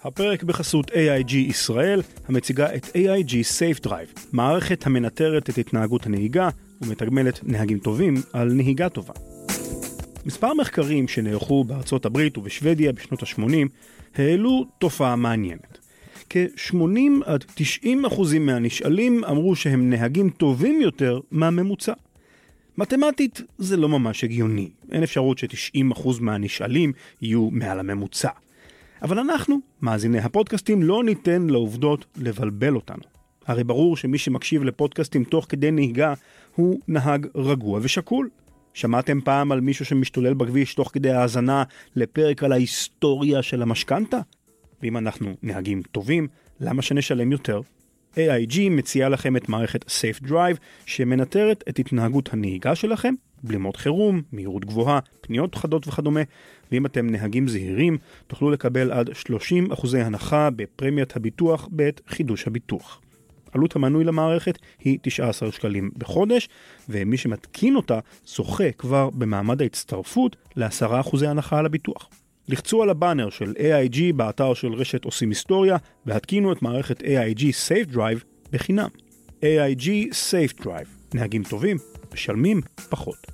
הפרק בחסות AIG ישראל, המציגה את AIG Safe Drive, מערכת המנטרת את התנהגות הנהיגה ומתגמלת נהגים טובים על נהיגה טובה. מספר מחקרים שנערכו בארצות הברית ובשוודיה בשנות ה-80 העלו תופעה מעניינת. כ-80-90% מהנשאלים אמרו שהם נהגים טובים יותר מהממוצע. מתמטית זה לא ממש הגיוני, אין אפשרות ש-90% מהנשאלים יהיו מעל הממוצע. אבל אנחנו, מאזיני הפודקאסטים, לא ניתן לעובדות לבלבל אותנו. הרי ברור שמי שמקשיב לפודקאסטים תוך כדי נהיגה הוא נהג רגוע ושקול. שמעתם פעם על מישהו שמשתולל בכביש תוך כדי האזנה לפרק על ההיסטוריה של המשכנתה? ואם אנחנו נהגים טובים, למה שנשלם יותר? AIG מציעה לכם את מערכת Safe Drive שמנטרת את התנהגות הנהיגה שלכם, בלימות חירום, מהירות גבוהה, פניות חדות וכדומה, ואם אתם נהגים זהירים, תוכלו לקבל עד 30% הנחה בפרמיית הביטוח בעת חידוש הביטוח. עלות המנוי למערכת היא 19 שקלים בחודש, ומי שמתקין אותה זוכה כבר במעמד ההצטרפות ל10% הנחה על הביטוח. לחצו על הבאנר של AIG באתר של רשת עושים היסטוריה, והתקינו את מערכת AIG Safe Drive בחינם. AIG Safe Drive. נהגים טובים, משלמים פחות.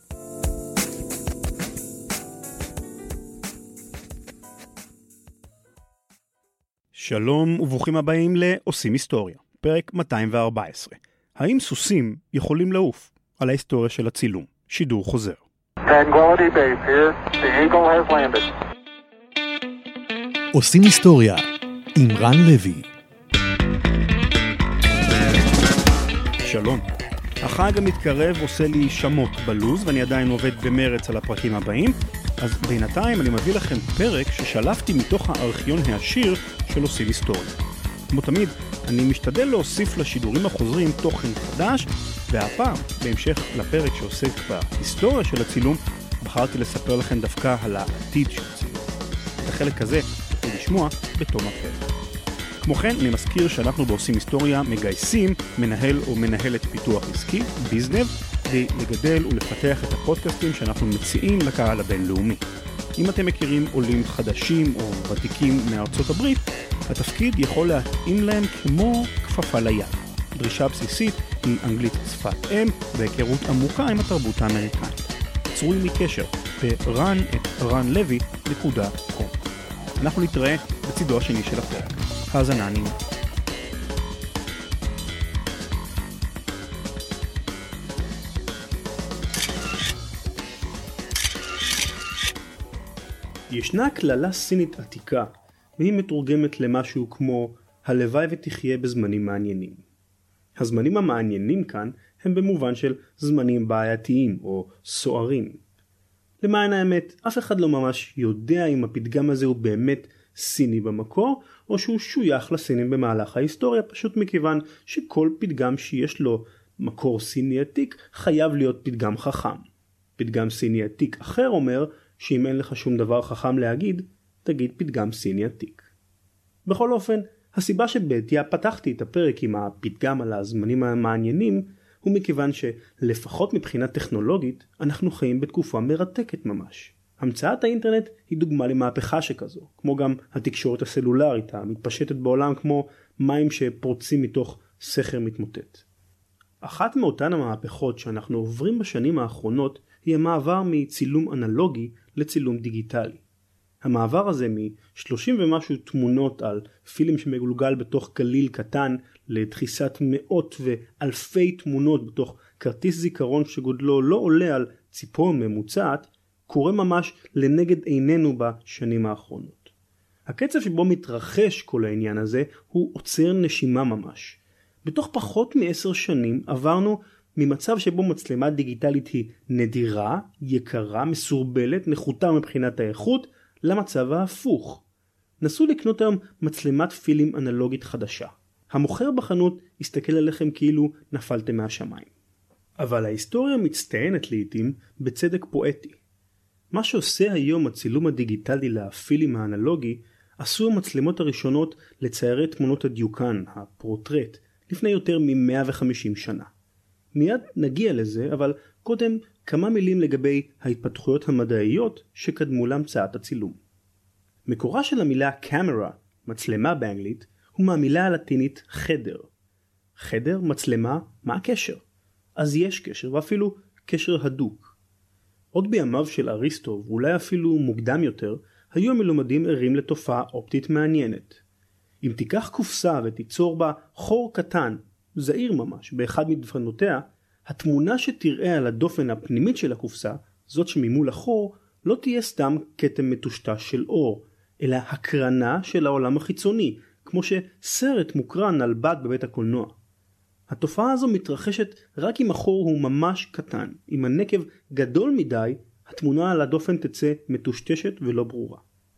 שלום וברוכים הבאים לעושים היסטוריה, פרק 214. האם סוסים יכולים לעוף? על ההיסטוריה של הצילום. שידור חוזר. Tranquility Base here. The Eagle has landed. עושים היסטוריה עם רן לוי. שלום. החג המתקרב עושה לי שמות בלוז ואני עדיין עובד במרץ על הפרקים הבאים, אז בינתיים אני מביא לכם פרק ששלפתי מתוך הארכיון העשיר של עושים היסטוריה. כמו תמיד, אני משתדל להוסיף לשידורים החוזרים תוכן חדש, והפעם, בהמשך לפרק שעוסק בהיסטוריה של הצילום, בחרתי לספר לכם דווקא על העתיד של הצילום. את החלק הזה תוכלו לשמוע בתום הפרק. כמו כן, אני מזכיר שאנחנו בעושים היסטוריה מגייסים מנהל או מנהלת פיתוח עסקי, ביזנב, כדי לגדל ולפתח את הפודקאסטים שאנחנו מציעים לקהל הבינלאומי. אם אתם מכירים עולים חדשים או ותיקים מארצות הברית, התפקיד יכול להתאים להם כמו כפפה ליד. דרישה בסיסית היא אנגלית שפת אם והיכרות עמוקה עם התרבות האמריקנית. צרו עמי קשר ב-ran@ranlevy.com. אנחנו נתראה בצידו השני של הפרק. האזנה נעימה. ישנה כללה סינית עתיקה, והיא מתורגמת למשהו כמו הלוואי ותחיה בזמנים מעניינים. הזמנים המעניינים כאן הם במובן של זמנים בעייתיים או סוערים. למען האמת, אף אחד לא ממש יודע אם הפתגם הזה הוא באמת סיני במקור, או שהוא שוייך לסינים במהלך ההיסטוריה, פשוט מכיוון שכל פתגם שיש לו מקור סיני עתיק חייב להיות פתגם חכם. פתגם סיני עתיק אחר אומר שאם אין לך שום דבר חכם להגיד, תגיד פתגם סיני עתיק. בכל אופן, הסיבה שבעתיה פתחתי את הפרק עם הפתגם על הזמנים המעניינים, הוא מכיוון שלפחות מבחינה טכנולוגית, אנחנו חיים בתקופה מרתקת ממש. המצאת האינטרנט היא דוגמה למהפכה שכזו, כמו גם התקשורת הסלולרית המתפשטת בעולם כמו מים שפורצים מתוך סכר מתמוטט. אחת מאותן המהפכות שאנחנו עוברים בשנים האחרונות היא המעבר מצילום אנלוגי לצילום דיגיטלי. המעבר הזה מ-30 ומשהו תמונות על פילים שמגולגל בתוך גליל קטן לדחיסת מאות ואלפי תמונות בתוך כרטיס זיכרון שגודלו לא עולה על ציפורן ממוצעת, קורה ממש לנגד עינינו בשנים האחרונות. הקצב שבו מתרחש כל העניין הזה הוא עוצר נשימה ממש. בתוך פחות מ10 שנים עברנו ממצב שבו מצלמה דיגיטלית היא נדירה, יקרה, מסורבלת, נחותה מבחינת האיכות, למצב ההפוך. נסו לקנות היום מצלמת פילים אנלוגית חדשה. המוכר בחנות יסתכל עליכם כאילו נפלתם מהשמיים. אבל ההיסטוריה מצטיינת לעתים בצדק פואטי. מה שעושה היום הצילום הדיגיטלי לפילים האנלוגי, עשו המצלמות הראשונות לציירי תמונות הדיוקן, הפורטרט, לפני יותר מ-150 שנה. מיד נגיע לזה, אבל קודם כמה מילים לגבי ההתפתחויות המדעיות שקדמו להמצאת הצילום. מקורה של המילה קאמרה מצלמה באנגלית, הוא מהמילה הלטינית חדר. חדר, מצלמה, מה הקשר? אז יש קשר, ואפילו קשר הדוק. עוד בימיו של אריסטו, ואולי אפילו מוקדם יותר, היו המלומדים ערים לתופעה אופטית מעניינת. אם תיקח קופסה ותיצור בה חור קטן, זעיר ממש, באחד מדפנותיה, התמונה שתראה על הדופן הפנימית של הקופסה, זאת שממול החור, לא תהיה סתם כתם מטושטש של אור, אלא הקרנה של העולם החיצוני, כמו שסרט מוקרן על בד בבית הקולנוע. התופעה הזו מתרחשת רק אם החור הוא ממש קטן. אם הנקב גדול מדי, התמונה על הדופן תצא מטושטשת ולא ברורה.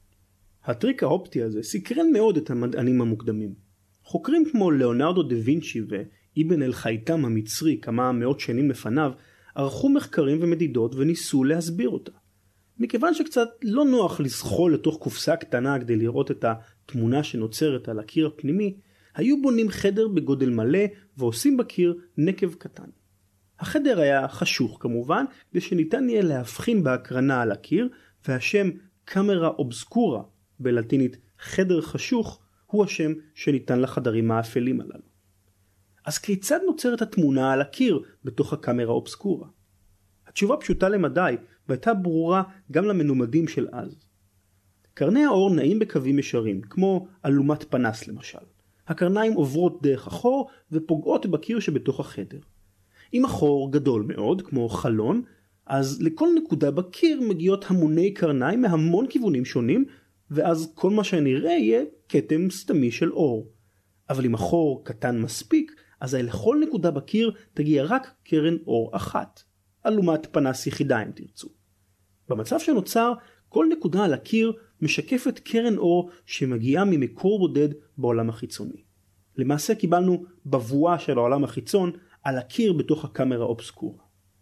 הטריק האופטי הזה סקרן מאוד את המדענים המוקדמים. חוקרים כמו ליאונרדו דה וינצ'י ואיבן אל חייתם המצרי כמה מאות שנים לפניו, ערכו מחקרים ומדידות וניסו להסביר אותה. מכיוון שקצת לא נוח לסחול לתוך קופסה קטנה כדי לראות את התמונה שנוצרת על הקיר הפנימי, היו בונים חדר בגודל מלא ועושים בקיר נקב קטן. החדר היה חשוך כמובן, כדי שניתן יהיה להבחין בהקרנה על הקיר, והשם קאמרה אובסקורה, בלטינית חדר חשוך, הוא השם שניתן לחדרים האפלים הללו. אז כיצד נוצרת התמונה על הקיר בתוך הקאמרה אובסקורה? התשובה פשוטה למדי, והייתה ברורה גם למנומדים של אז. קרני האור נעים בקווים ישרים, כמו אלומת פנס למשל. הקרניים עוברות דרך החור ופוגעות בקיר שבתוך החדר. אם החור גדול מאוד, כמו חלון, אז לכל נקודה בקיר מגיעות המוני קרניים מהמון כיוונים שונים, ואז כל מה שנראה יהיה כתם סתמי של אור. אבל אם החור קטן מספיק, אז לכל נקודה בקיר תגיע רק קרן אור אחת. אלומת פנס יחידה אם תרצו. במצב שנוצר, כל נקודה על הקיר משקפת קרן אור שמגיעה ממקור בודד בעולם החיצוני. למעשה קיבלנו בבואה של העולם החיצון על הקיר בתוך הקאמרה אובסקורה.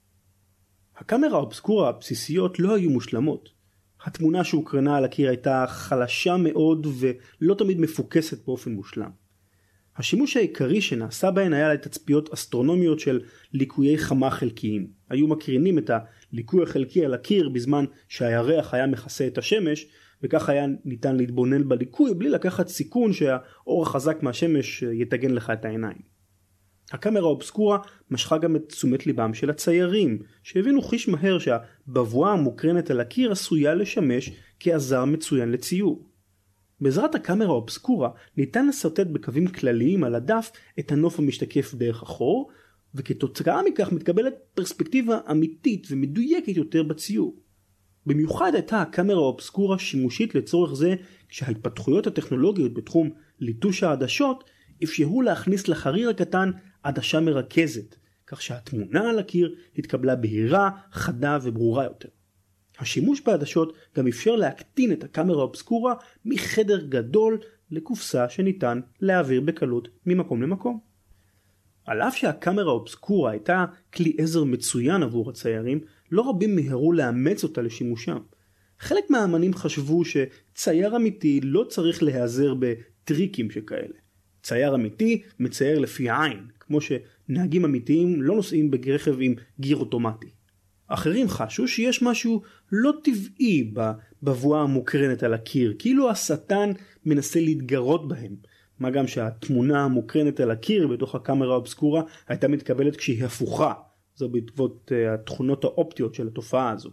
הקאמרה אובסקורה הבסיסיות לא היו מושלמות. התמונה שהוקרנה על הקיר הייתה חלשה מאוד ולא תמיד מפוקסת באופן מושלם. השימוש העיקרי שנעשה בהן היה לתצפיות אסטרונומיות של ליקויי חמה חלקיים. היו מקרינים את הליקוי החלקי על הקיר בזמן שהירח היה מכסה את השמש, וכך היה ניתן להתבונן בליקוי בלי לקחת סיכון שהאור החזק מהשמש יתגן לך את העיניים. הקאמרה אובסקורה משכה גם את תשומת ליבם של הציירים, שהבינו חיש מהר שהבבואה המוקרנת על הקיר עשויה לשמש כעזר מצוין לציור. בעזרת הקאמרה אובסקורה ניתן לסרטט בקווים כלליים על הדף את הנוף המשתקף דרך החור, וכתוצאה מכך מתקבלת פרספקטיבה אמיתית ומדויקת יותר בציור. במיוחד הייתה הקאמרה אובסקורה שימושית לצורך זה כשההתפתחויות הטכנולוגיות בתחום ליטוש העדשות אפשרו להכניס לחריר הקטן עדשה מרכזת, כך שהתמונה על הקיר התקבלה בהירה, חדה וברורה יותר. השימוש בעדשות גם אפשר להקטין את הקאמרה אובסקורה מחדר גדול לקופסה שניתן להעביר בקלות ממקום למקום. על אף שהקאמרה אובסקורה הייתה כלי עזר מצוין עבור הציירים, לא רבים מהרו לאמץ אותה לשימושם. חלק מהאמנים חשבו שצייר אמיתי לא צריך להיעזר בטריקים שכאלה. צייר אמיתי מצייר לפי עין, כמו שנהגים אמיתיים לא נוסעים ברכב עם גיר אוטומטי. אחרים חשו שיש משהו לא טבעי בבבואה המוקרנת על הקיר, כאילו השטן מנסה להתגרות בהם. מה גם שהתמונה המוקרנת על הקיר בתוך הקאמרה אובסקורה הייתה מתקבלת כשהיא הפוכה. זו בעקבות התכונות האופטיות של התופעה הזו.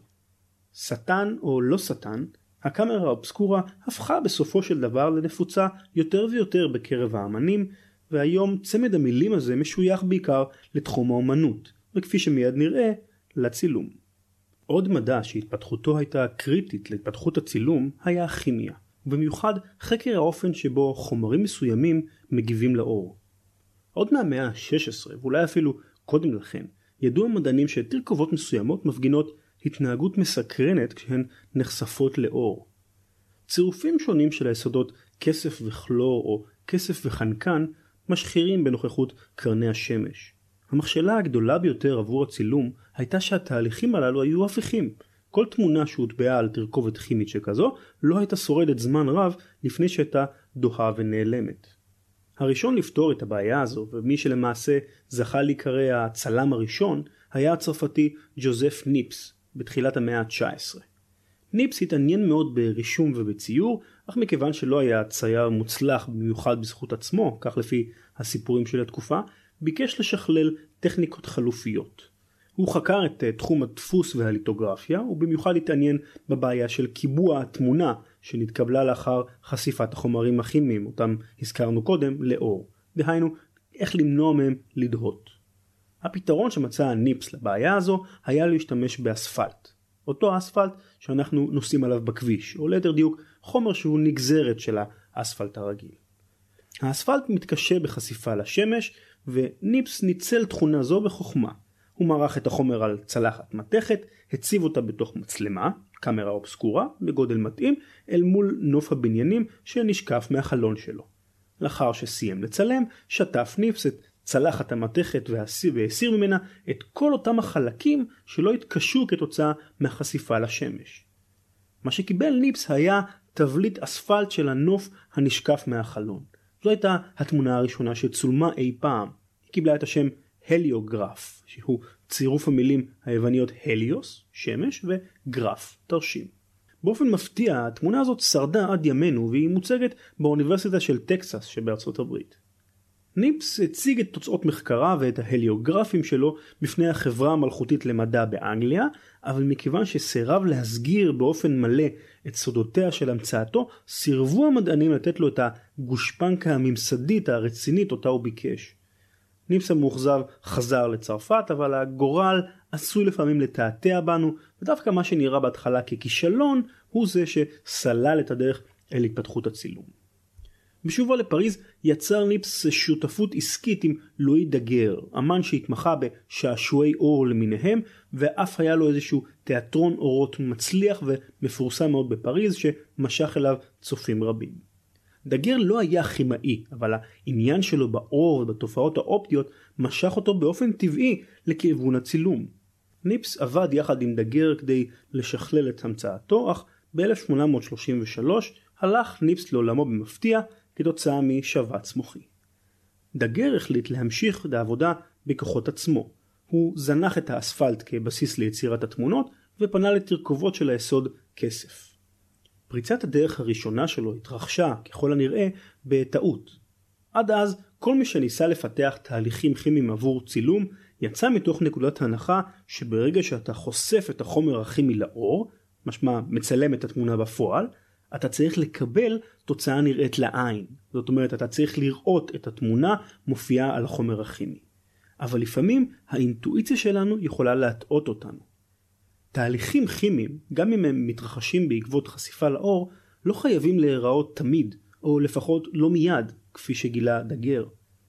שטן או לא שטן, הקאמרה האובסקורה הפכה בסופו של דבר לנפוצה יותר ויותר בקרב האמנים, והיום צמד המילים הזה משוייך בעיקר לתחום האומנות, וכפי שמיד נראה, לצילום. עוד מדע שהתפתחותו הייתה קריטית להתפתחות הצילום היה הכימיה, ובמיוחד חקר האופן שבו חומרים מסוימים מגיבים לאור. עוד מהמאה ה-16, ואולי אפילו קודם לכן, ידעו המדענים שתרכובות מסוימות מפגינות התנהגות מסקרנת כשהן נחשפות לאור. צירופים שונים של היסודות כסף וכלור או כסף וחנקן משחירים בנוכחות קרני השמש. המכשלה הגדולה ביותר עבור הצילום הייתה שהתהליכים הללו היו הפיכים. כל תמונה שהוטבעה על תרכובת כימית שכזו לא הייתה שורדת זמן רב לפני שהייתה דוחה ונעלמת. הראשון לפתור את הבעיה הזו, ומי שלמעשה זכה להיקרא הצלם הראשון, היה הצרפתי ג'וזף ניפס בתחילת המאה ה-19. ניפס התעניין מאוד ברישום ובציור, אך מכיוון שלא היה צייר מוצלח במיוחד בזכות עצמו, כך לפי הסיפורים של התקופה, ביקש לשכלל טכניקות חלופיות. הוא חקר את תחום הדפוס והליטוגרפיה, ובמיוחד התעניין בבעיה של קיבוע התמונה שנתקבלה לאחר חשיפת החומרים הכימיים, אותם הזכרנו קודם, לאור. דהיינו, איך למנוע מהם לדהות. הפתרון שמצא ניפס לבעיה הזו היה להשתמש באספלט. אותו אספלט שאנחנו נוסעים עליו בכביש, או ליתר דיוק חומר שהוא נגזרת של האספלט הרגיל. האספלט מתקשה בחשיפה לשמש, וניפס ניצל תכונה זו בחוכמה. הוא מרח את החומר על צלחת מתכת, הציב אותה בתוך מצלמה, קמרה אובסקורה, בגודל מתאים, אל מול נוף הבניינים שנשקף מהחלון שלו. לאחר שסיים לצלם, שטף ניפס את צלחת המתכת והסיר ממנה את כל אותם החלקים שלא התקשו כתוצאה מהחשיפה לשמש. מה שקיבל ניפס היה תבליט אספלט של הנוף הנשקף מהחלון. זו הייתה התמונה הראשונה שצולמה אי פעם. היא קיבלה את השם הליוגרף, שהוא צירוף המילים היווניות הליוס, שמש, וגרף, תרשים. באופן מפתיע, התמונה הזאת שרדה עד ימינו, והיא מוצגת באוניברסיטה של טקסס שבארצות הברית. ניפס הציג את תוצאות מחקרה ואת ההליוגרפים שלו בפני החברה המלכותית למדע באנגליה, אבל מכיוון שסירב להסגיר באופן מלא את סודותיה של המצאתו, סירבו המדענים לתת לו את הגושפנקה הממסדית הרצינית אותה הוא ביקש. ניפס המאוכזב חזר לצרפת, אבל הגורל עשוי לפעמים לתעתע בנו, ודווקא מה שנראה בהתחלה ככישלון הוא זה שסלל את הדרך אל התפתחות הצילום. בשובו לפריז יצר ניפס שותפות עסקית עם לואי דגר, אמן שהתמחה בשעשועי אור למיניהם, ואף היה לו איזשהו תיאטרון אורות מצליח ומפורסם מאוד בפריז שמשך אליו צופים רבים. דגר לא היה כימאי, אבל העניין שלו באור ובתופעות האופטיות משך אותו באופן טבעי לכיוון הצילום. ניפס עבד יחד עם דגר כדי לשכלל את המצאתו, אך ב-1833 הלך ניפס לעולמו במפתיע כתוצאה משבץ מוחי. דגר החליט להמשיך את העבודה בכוחות עצמו. הוא זנח את האספלט כבסיס ליצירת התמונות ופנה לתרכובות של היסוד כסף. פריצת הדרך הראשונה שלו התרחשה ככל הנראה בטעות. עד אז כל מי שניסה לפתח תהליכים כימיים עבור צילום יצא מתוך נקודת הנחה שברגע שאתה חושף את החומר הכימי לאור, משמע מצלם את התמונה בפועל, אתה צריך לקבל תוצאה נראית לעין. זאת אומרת, אתה צריך לראות את התמונה מופיעה על החומר הכימי. אבל לפעמים האינטואיציה שלנו יכולה להטעות אותנו. תהליכים כימיים, גם אם הם מתרחשים בעקבות חשיפה לאור, לא חייבים להיראות תמיד, או לפחות לא מיד, כפי שגילה דגר.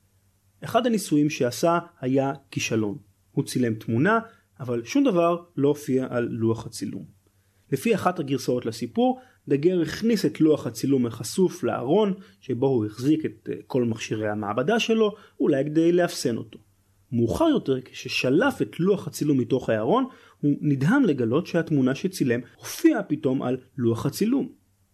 אחד הניסויים שעשה היה כישלון. הוא צילם תמונה, אבל שום דבר לא הופיע על לוח הצילום. לפי אחת הגרסאות לסיפור, דגר הכניס את לוח הצילום החשוף לארון, שבו הוא החזיק את כל מכשירי המעבדה שלו, אולי כדי לאפסן אותו. מאוחר יותר, כששלף את לוח הצילום מתוך הארון, הוא נדהם לגלות שהתמונה שצילם הופיעה פתאום על לוח הצילום.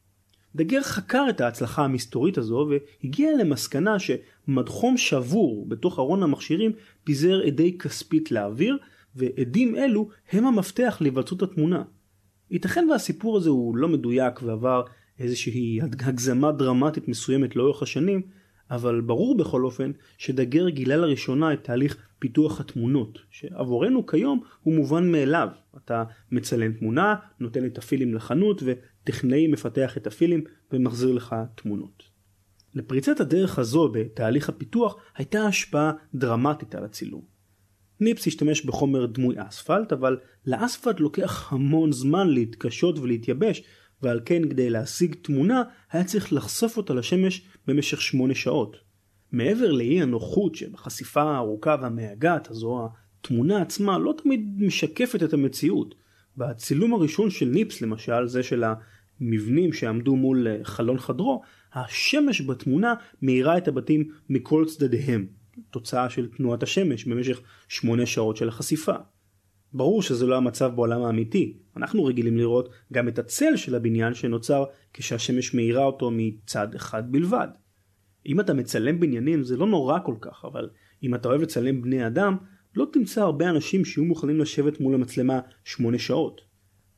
דגר חקר את ההצלחה המסתורית הזו והגיע למסקנה שמדחום שבור בתוך ארון המכשירים פיזר עדי כספית לאוויר, ועדים אלו הם המפתח להיווצרות התמונה. ייתכן והסיפור הזה הוא לא מדויק ועבר איזושהי הגזמה דרמטית מסוימת לאורך השנים, אבל ברור בכל אופן שדגר גילה לראשונה את תהליך פיתוח התמונות, שעבורנו כיום הוא מובן מאליו. אתה מצלם תמונה, נותן את הפילים לחנות וטכנאי מפתח את הפילים ומחזיר לך תמונות. לפריצת הדרך הזו בתהליך הפיתוח הייתה השפעה דרמטית על הצילום. ניפס השתמש בחומר דמוי אספלט, אבל לאספלט לוקח המון זמן להתקשות ולהתייבש, ועל כן כדי להשיג תמונה היה צריך לחשוף אותה לשמש במשך 8 שעות. מעבר לאי הנוחות שבחשיפה הארוכה והמייגעת הזו, התמונה עצמה לא תמיד משקפת את המציאות. בצילום הראשון של ניפס, למשל זה של המבנים שעמדו מול חלון חדרו, השמש בתמונה מאירה את הבתים מכל צדדיהם, תוצאה של תנועת השמש במשך 8 שעות של החשיפה. ברור שזה לא המצב בעולם האמיתי. אנחנו רגילים לראות גם את הצל של הבניין שנוצר כשהשמש מאירה אותו מצד אחד בלבד. אם אתה מצלם בניינים זה לא נורא כל כך, אבל אם אתה אוהב לצלם בני אדם, לא תמצא הרבה אנשים שיהיו מוכנים לשבת מול המצלמה 8 שעות.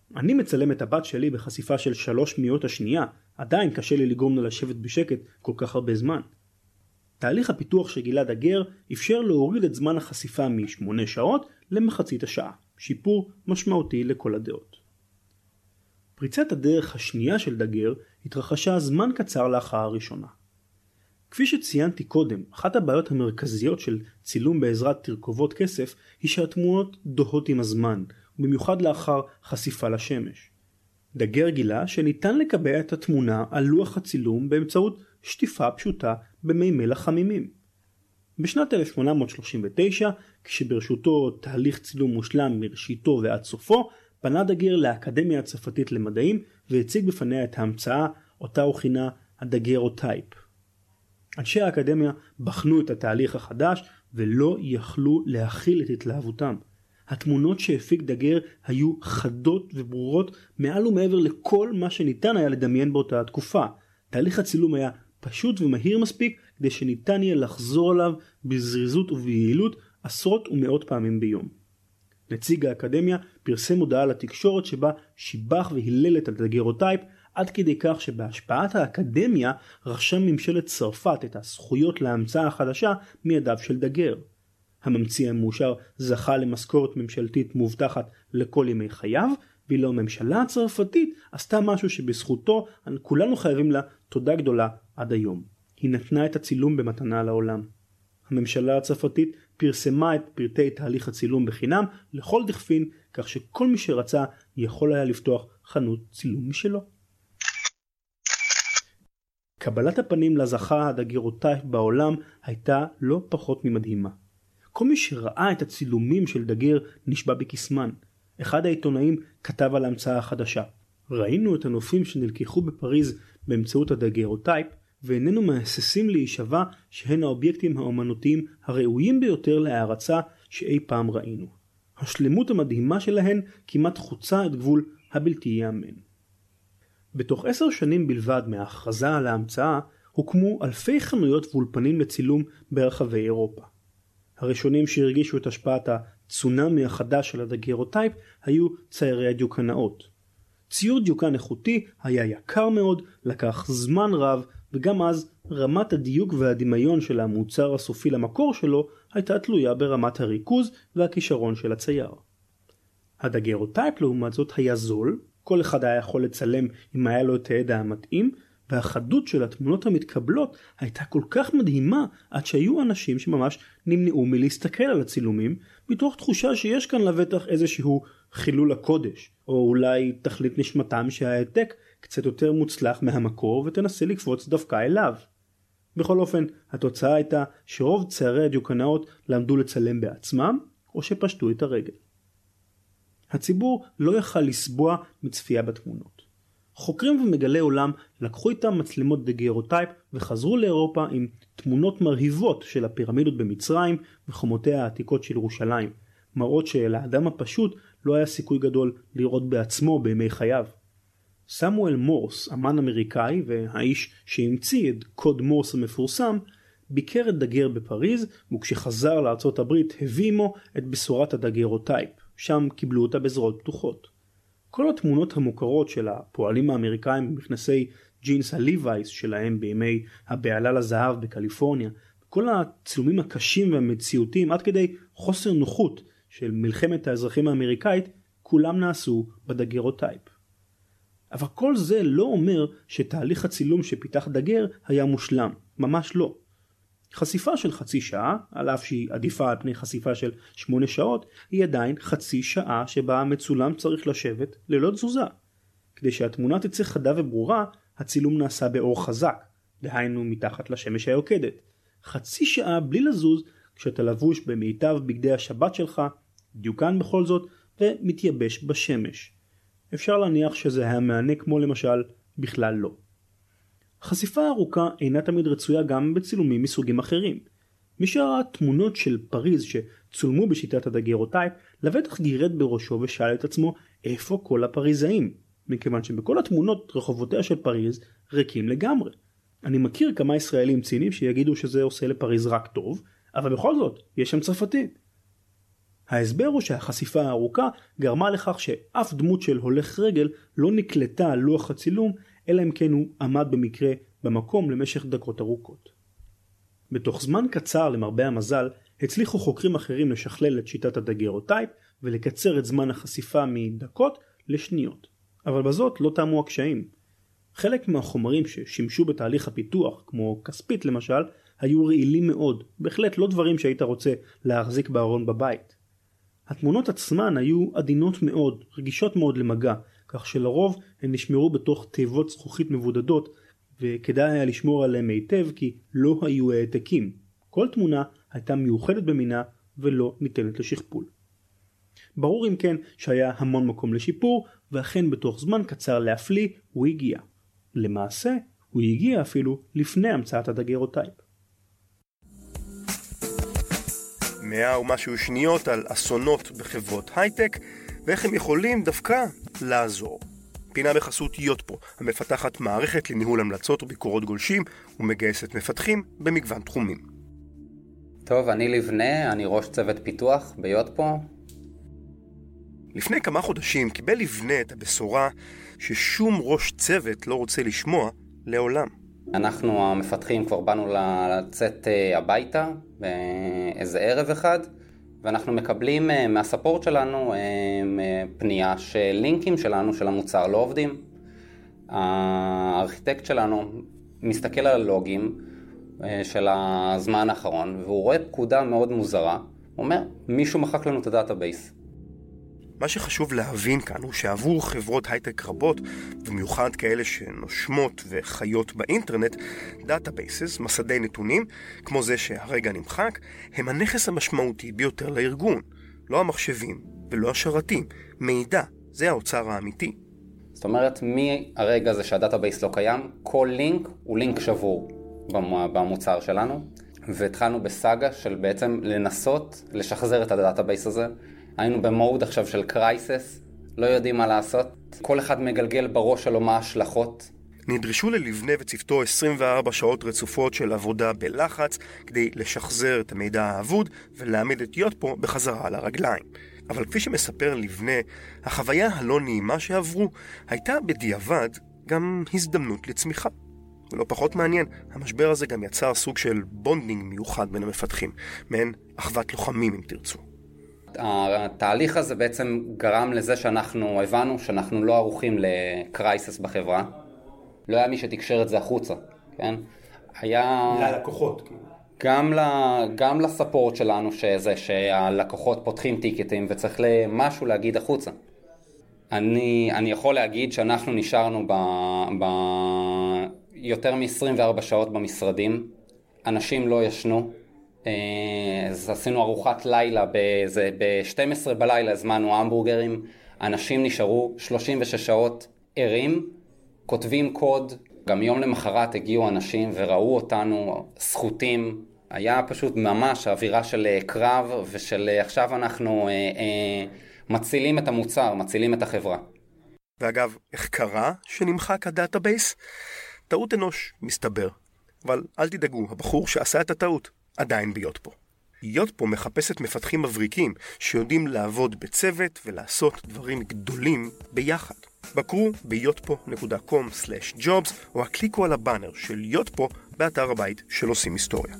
אני מצלם את הבת שלי בחשיפה של 3/100 השנייה, עדיין קשה לי לגרום לה לשבת בשקט כל כך הרבה זמן. תהליך הפיתוח שגילה דגר אפשר להוריד את זמן החשיפה מ8 שעות למחצית השעה, שיפור משמעותי לכל הדעות. פריצת הדרך השנייה של דגר התרחשה זמן קצר לאחר הראשונה. כפי שציינתי קודם, אחת הבעיות המרכזיות של צילום בעזרת תרכובות כסף היא שהתמונות דוהות עם הזמן, במיוחד לאחר חשיפה לשמש. דגר גילה שניתן לקבע את התמונה על לוח הצילום באמצעות שטיפה פשוטה במי מלח חמימים. בשנת 1839, כשברשותו תהליך צילום מושלם מראשיתו ועד סופו, פנה דגר לאקדמיה הצרפתית למדעים והציג בפניה את ההמצאה אותה הוא כינה הדגרוטייפ. אנשי האקדמיה בחנו את התהליך החדש ולא יכלו להכיל את התלהבותם. התמונות שהפיק דגר היו חדות וברורות מעל ומעבר לכל מה שניתן היה לדמיין באותה התקופה. תהליך הצילום היה פשוט ומהיר מספיק כדי שניתן יהיה לחזור עליו בזריזות וביעילות עשרות ומאות פעמים ביום. נציג האקדמיה פרסם הודעה לתקשורת שבה שיבח והילל את הדגרוטייפ עד כדי כך שבהשפעת האקדמיה רשם ממשלת צרפת את הזכויות להמצאה החדשה מידיו של דגר. הממציא המאושר זכה למשכורת ממשלתית מובטחת לכל ימי חייו, ואילו הממשלה הצרפתית עשתה משהו שבזכותו כולנו חייבים לה תודה גדולה עד היום. היא נתנה את הצילום במתנה לעולם. הממשלה הצרפתית פרסמה את פרטי תהליך הצילום בחינם לכל דכפין, כך שכל מי שרצה יכול היה לפתוח חנות צילום משלו. קבלת הפנים לזכה הדגרוטייפ בעולם הייתה לא פחות ממדהימה. כל מי שראה את הצילומים של דגר נשבע בקסמן. אחד העיתונאים כתב על ההמצאה החדשה: ראינו את הנופים שנלקחו בפריז באמצעות הדגרוטייפ, ואיננו מהססים להישבע שהן האובייקטים האומנותיים הראויים ביותר להערצה שאי פעם ראינו. השלמות המדהימה שלהן כמעט חוצה את גבול הבלתי ייאמן. בתוך 10 שנים בלבד מההכרזה על ההמצאה הוקמו אלפי חנויות ואולפנים לצילום ברחבי אירופה. הראשונים שהרגישו את השפעת הצונאמי החדש של הדגרוטייפ היו ציירי הדיוקנאות. ציור דיוקן איכותי היה יקר מאוד, לקח זמן רב, וגם אז רמת הדיוק והדמיון של המוצר הסופי למקור שלו הייתה תלויה ברמת הריכוז והכישרון של הצייר. הדגרוטייפ לעומת זאת היה זול, כל אחד היה יכול לצלם אם היה לו את הידע המתאים, והחדות של התמונות המתקבלות הייתה כל כך מדהימה עד שהיו אנשים שממש נמנעו מלהסתכל על הצילומים מתוך תחושה שיש כאן לבטח איזשהו חילול הקודש, או אולי תכלית נשמתם שהעתק קצת יותר מוצלח מהמקור ותנסה לקפוץ דווקא אליו. בכל אופן, התוצאה הייתה שרוב ציירי הדיוקנאות למדו לצלם בעצמם או שפשטו את הרגל. הציבור לא יכל לסבוע מצפייה בתמונות. חוקרים ומגלי עולם לקחו איתם מצלמות דגרוטייפ וחזרו לאירופה עם תמונות מרהיבות של הפירמידות במצרים וחומותיה העתיקות של ירושלים, מראות שלאדם הפשוט לא היה סיכוי גדול לראות בעצמו בימי חייו. סמואל מורס, אמן אמריקאי והאיש שהמציא את קוד מורס המפורסם, ביקר את דגר בפריז, וכשחזר לארצות הברית הביא עמו את בשורת הדגרוטייפ. שם קיבלו אותה בזרועות פתוחות. כל התמונות המוכרות של הפועלים האמריקאים במכנסי ג'ינס הליווייס שלהם בימי הבעלה לזהב בקליפורניה, כל הצילומים הקשים והמציאותיים עד כדי חוסר נוחות של מלחמת האזרחים האמריקאית, כולם נעשו בדגרוטייפ. אבל כל זה לא אומר שתהליך הצילום שפיתח דגר היה מושלם, ממש לא. חשיפה של חצי שעה, על אף שהיא עדיפה על פני חשיפה של 8 שעות, היא עדיין חצי שעה שבה המצולם צריך לשבת ללא תזוזה. כדי שהתמונה תצא חדה וברורה, הצילום נעשה באור חזק, דהיינו מתחת לשמש היוקדת. חצי שעה בלי לזוז, כשאתה לבוש במיטב בגדי השבת שלך, דיוקן בכל זאת, ומתייבש בשמש. אפשר להניח שזה היה מענה כמו למשל בכלל לא. חשיפה ארוכה אינה תמיד רצויה גם בצילומים מסוגים אחרים. מי שראה תמונות של פריז שצולמו בשיטת הדגרוטייפ, לבטח גירד בראשו ושאל את עצמו איפה כל הפריזאים, מכיוון שבכל התמונות רחובותיה של פריז ריקים לגמרי. אני מכיר כמה ישראלים ציניים שיגידו שזה עושה לפריז רק טוב, אבל בכל זאת יש שם צרפתית. ההסבר הוא שהחשיפה הארוכה גרמה לכך שאף דמות של הולך רגל לא נקלטה על לוח הצילום, אלא אם כן הוא עמד במקרה במקום למשך דקות ארוכות. בתוך זמן קצר למרבה המזל, הצליחו חוקרים אחרים לשכלל את שיטת הדגרוטייפ ולקצר את זמן החשיפה מדקות לשניות. אבל בזאת לא טעמו הקשיים. חלק מהחומרים ששימשו בתהליך הפיתוח, כמו כספית למשל, היו רעילים מאוד, בהחלט לא דברים שהיית רוצה להחזיק בארון בבית. התמונות עצמן היו עדינות מאוד, רגישות מאוד למגע, כך שלרוב הן נשמרו בתוך תיבות זכוכית מבודדות, וכדאי היה לשמור עליהם היטב כי לא היו העתקים. כל תמונה הייתה מיוחדת במינה ולא ניתנת לשכפול. ברור אם כן שהיה המון מקום לשיפור, ואכן בתוך זמן קצר להפליא הוא הגיע. למעשה הוא הגיע אפילו לפני המצאת הדגרוטייפ. 100 ומשהו שניות על אסונות בחברות הייטק, ואיך הם יכולים דווקא לעזור. פינה בחסות יוטפו, המפתחת מערכת לניהול המלצות וביקורות גולשים ומגייסת מפתחים במגוון תחומים. טוב, אני לבנה, אני ראש צוות פיתוח ביוטפו. לפני כמה חודשים קיבל לבנה את הבשורה ששום ראש צוות לא רוצה לשמוע לעולם. אנחנו המפתחים כבר באנו לצאת הביתה באיזה ערב אחד, ואנחנו מקבלים מהספורט שלנו פנייה של לינקים שלנו של המוצר לא עובדים. הארכיטקט שלנו מסתכל על הלוגים של הזמן האחרון, והוא רואה פקודה מאוד מוזרה. הוא אומר, מישהו מחק לנו את הדאטאבייס. מה שחשוב להבין כאן הוא שעבור חברות הייטק רבות, במיוחד כאלה שנושמות וחיות באינטרנט, דאטאבייסס, מסדי נתונים, כמו זה שהרגע נמחק, הם הנכס המשמעותי ביותר לארגון. לא המחשבים ולא השרתים. מידע, זה האוצר האמיתי. זאת אומרת, מהרגע הזה שהדאטאבייס לא קיים, כל לינק הוא לינק שבור במוצר שלנו, והתחלנו בסאגה של בעצם לנסות לשחזר את הדאטאבייס הזה. היינו במוד עכשיו של קרייסס, לא יודעים מה לעשות. כל אחד מגלגל בראש שלו מה ההשלכות. נדרשו ללבנה וצוותו 24 שעות רצופות של עבודה בלחץ כדי לשחזר את המידע האבוד ולהעמיד את יוטפו בחזרה על הרגליים. אבל כפי שמספר לבנה, החוויה הלא נעימה שעברו הייתה בדיעבד גם הזדמנות לצמיחה. ולא פחות מעניין, המשבר הזה גם יצר סוג של בונדינג מיוחד בין המפתחים, מעין אחוות לוחמים אם תרצו. התהליך הזה בעצם גרם לזה שאנחנו הבנו שאנחנו לא ערוכים לקרייסס בחברה. לא היה מי שתקשר את זה החוצה, כן? היה ללקוחות. גם לספורט שלנו שהלקוחות פותחים טיקטים וצריך משהו להגיד החוצה. אני יכול להגיד שאנחנו נשארנו יותר מ-24 שעות במשרדים. אנשים לא ישנו. אז עשינו ארוחת לילה ב-12 בלילה, הזמנו המבורגרים. אנשים נשארו 36 שעות ערים, כותבים קוד. גם יום למחרת הגיעו אנשים וראו אותנו סחוטים. היה פשוט ממש אווירה של קרב ושל עכשיו אנחנו מצילים את המוצר, מצילים את החברה. ואגב, איך קרה שנמחק הדאטאבייס? טעות אנוש, מסתבר. אבל אל תדאגו, הבחור שעשה את הטעות עדיין ביוטפו. יוטפו מחפשת מפתחים מבריקים שיודעים לעבוד בצוות ולעשות דברים גדולים ביחד. בקרו ביוטפו.com/jobs או הקליקו על הבאנר של יוטפו באתר הבית של עושים היסטוריה.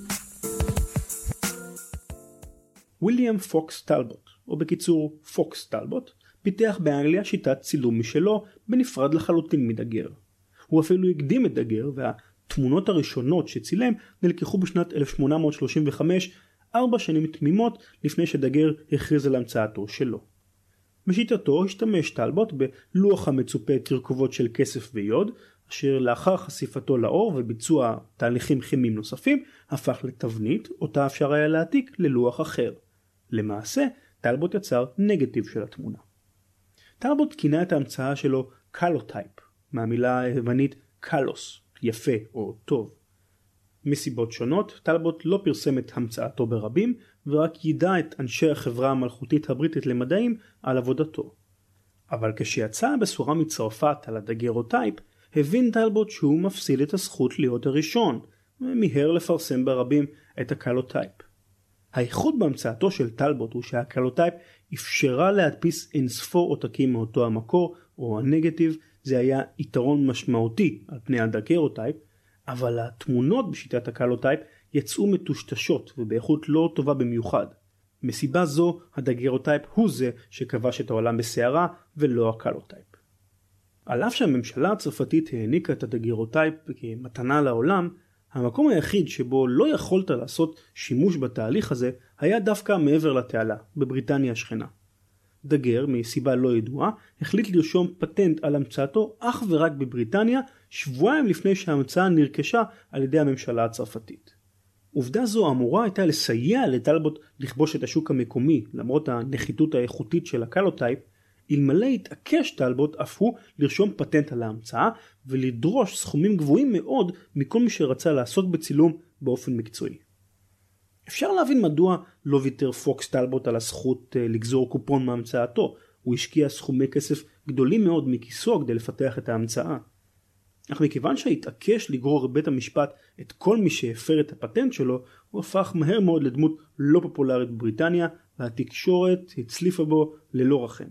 ויליאם פוקס טלבוט, או בקיצור פוקס טלבוט, פיתח באנגליה שיטת צילום משלו בנפרד לחלוטין מדגר. הוא אפילו הקדים את דגר, והתמונות הראשונות שצילם נלקחו בשנת 1835, 4 שנים תמימות לפני שדגר הכריז על המצאתו שלו. בשיטתו השתמש טלבוט בלוח המצופה תרכובות של כסף ויוד, אשר לאחר חשיפתו לאור וביצוע תהליכים כימיים נוספים, הפך לתבנית, אותה אפשר היה להעתיק ללוח אחר. למעשה, טלבוט יצר נגטיב של התמונה. טלבוט כינה את ההמצאה שלו קלוטייפ, מהמילה היוונית קלוס, יפה או טוב. מסיבות שונות, טלבוט לא פרסם את המצאתו ברבים, ורק ידע את אנשי החברה המלכותית הבריטית למדעים על עבודתו. אבל כשיצאה הבשורה מצרפת על הדגרוטייפ, הבין טלבוט שהוא מפסיד את הזכות להיות הראשון, ומיהר לפרסם ברבים את הקלוטייפ. הייחוד בהמצאתו של טלבוט הוא שהקלוטייפ אפשרה להדפיס אינספור עותקים מאותו המקור או הנגטיב. זה היה יתרון משמעותי על פני הדגרוטייפ, אבל התמונות בשיטת הקלוטייפ יצאו מטושטשות ובאיכות לא טובה במיוחד. מסיבה זו הדגרוטייפ הוא זה שכבש את העולם בסערה ולא הקלוטייפ. על אף שהממשלה הצרפתית העניקה את הדגרוטייפ כמתנה לעולם, המקום היחיד שבו לא יכולת לעשות שימוש בתהליך הזה היה דווקא מעבר לתעלה, בבריטניה השכנה. דגר, מסיבה לא ידועה, החליט לרשום פטנט על המצאתו אך ורק בבריטניה, שבועיים לפני שההמצאה נרכשה על ידי הממשלה הצרפתית. עובדה זו אמורה הייתה לסייע לטלבוט לכבוש את השוק המקומי, למרות הנחיתות האיכותית של הקלוטייפ, אלמלא התעקש טלבוט אף הוא לרשום פטנט על ההמצאה ולדרוש סכומים גבוהים מאוד מכל מי שרצה לעסוק בצילום באופן מקצועי. אפשר להבין מדוע לא ויתר פוקס טלבוט על הזכות לגזור קופון מהמצאתו. הוא השקיע סכומי כסף גדולים מאוד מכיסו כדי לפתח את ההמצאה. אך מכיוון שהתעקש לגרור בית המשפט את כל מי שהפר את הפטנט שלו, הוא הפך מהר מאוד לדמות לא פופולרית בבריטניה, והתקשורת הצליפה בו ללא רחם.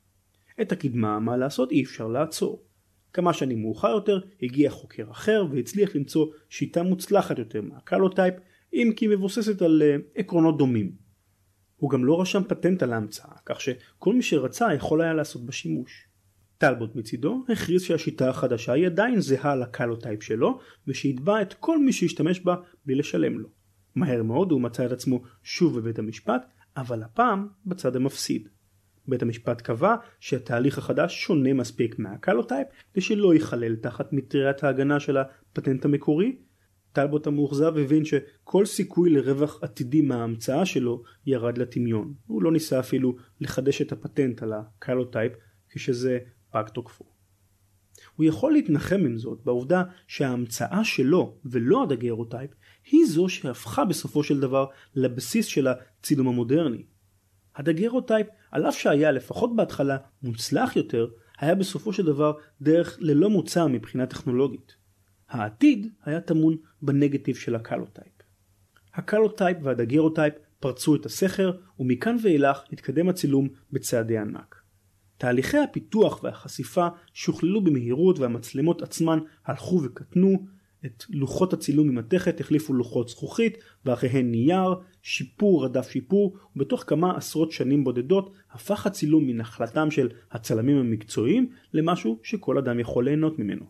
את הקדמה, מה לעשות, אי אפשר לעצור. כמה שנים מאוחר יותר הגיע חוקר אחר והצליח למצוא שיטה מוצלחת יותר מהקלוטייפ, אם כי מבוססת על עקרונות דומים. הוא גם לא רשם פטנט על ההמצאה, כך שכל מי שרצה יכול היה לעשות בשימוש. טלבוט מצידו הכריז שהשיטה החדשה היא עדיין זהה לקלוטייפ שלו, ושיתבע את כל מי שישתמש בה בלי לשלם לו. מהר מאוד הוא מצא את עצמו שוב בבית המשפט, אבל הפעם בצד המפסיד. בית המשפט קבע שהתהליך החדש שונה מספיק מהקלוטייפ, ושלא ייכלל תחת מטריית ההגנה של הפטנט המקורי. טלבוט המאוכזב הבין שכל סיכוי לרווח עתידי מההמצאה שלו ירד לטמיון. הוא לא ניסה אפילו לחדש את הפטנט על הקלוטייפ כשזה פג תוקפו. הוא יכול להתנחם עם זאת בעובדה שההמצאה שלו ולא הדגרוטייפ היא זו שהפכה בסופו של דבר לבסיס של הצילום המודרני. הדגרוטייפ, על אף שהיה לפחות בהתחלה מוצלח יותר, היה בסופו של דבר דרך ללא מוצא מבחינה טכנולוגית. העתיד היה טמון בנגטיב של הקלוטייפ. הקלוטייפ והדגרוטייפ פרצו את הסכר, ומכאן ואילך התקדם הצילום בצעדי ענק. תהליכי הפיתוח והחשיפה שוכללו במהירות, והמצלמות עצמן הלכו וקטנו. את לוחות הצילום ממתכת החליפו לוחות זכוכית, ואחריהן נייר. שיפור רדף שיפור, ובתוך כמה עשרות שנים בודדות הפך הצילום מנחלתם של הצלמים המקצועיים למשהו שכל אדם יכול ליהנות ממנו.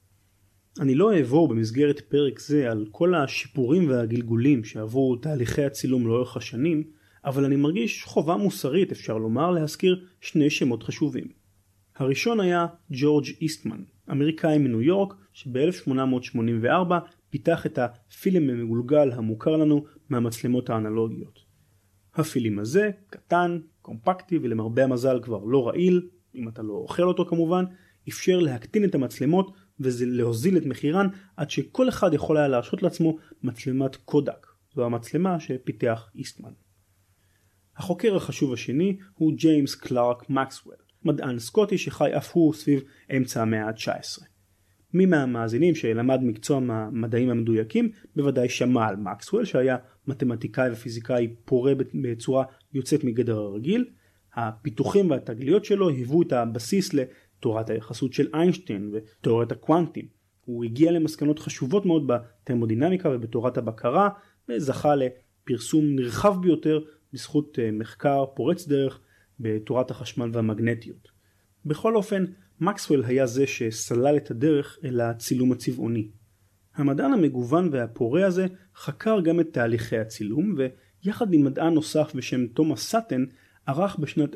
אני לא אעבור במסגרת פרק זה על כל השיפורים והגלגולים שעברו תהליכי הצילום לאורך השנים, אבל אני מרגיש חובה מוסרית, אפשר לומר, להזכיר שני שמות חשובים. הראשון היה ג'ורג' איסטמן, אמריקאי מניו יורק, שב-1884 פיתח את הפילם המגולגל המוכר לנו מהמצלמות האנלוגיות. הפילים הזה קטן, קומפקטי ולמרבה המזל כבר לא רעיל, אם אתה לא אוכל אותו כמובן, אפשר להקטין את המצלמות ולהוזיל את מחירן עד שכל אחד יכול היה להרשות לעצמו מצלמת קודק. זו המצלמה שפיתח איסטמן. החוקר החשוב השני הוא ג'יימס קלארק מקסוול, מדען סקוטי שחי אף הוא סביב אמצע המאה ה-19. מי מהמאזינים שלמד מקצוע המדעים המדויקים בוודאי שמע על מקסוול, שהיה מתמטיקאי ופיזיקאי פורה בצורה יוצאת מגדר הרגיל. הפיתוחים והתגליות שלו היוו את הבסיס לתורת היחסות של איינשטיין ותיאוריית הקוונטים. הוא הגיע למסקנות חשובות מאוד בתרמודינמיקה ובתורת הבקרה, וזכה לפרסום נרחב ביותר בזכות מחקר פורץ דרך בתורת החשמל והמגנטיות. בכל אופן, מקסוול היה זה שסלל את הדרך אל הצילום הצבעוני. המדען המגוון והפורה הזה חקר גם את תהליכי הצילום, ויחד עם מדען נוסף בשם תומאס סאטן ערך בשנת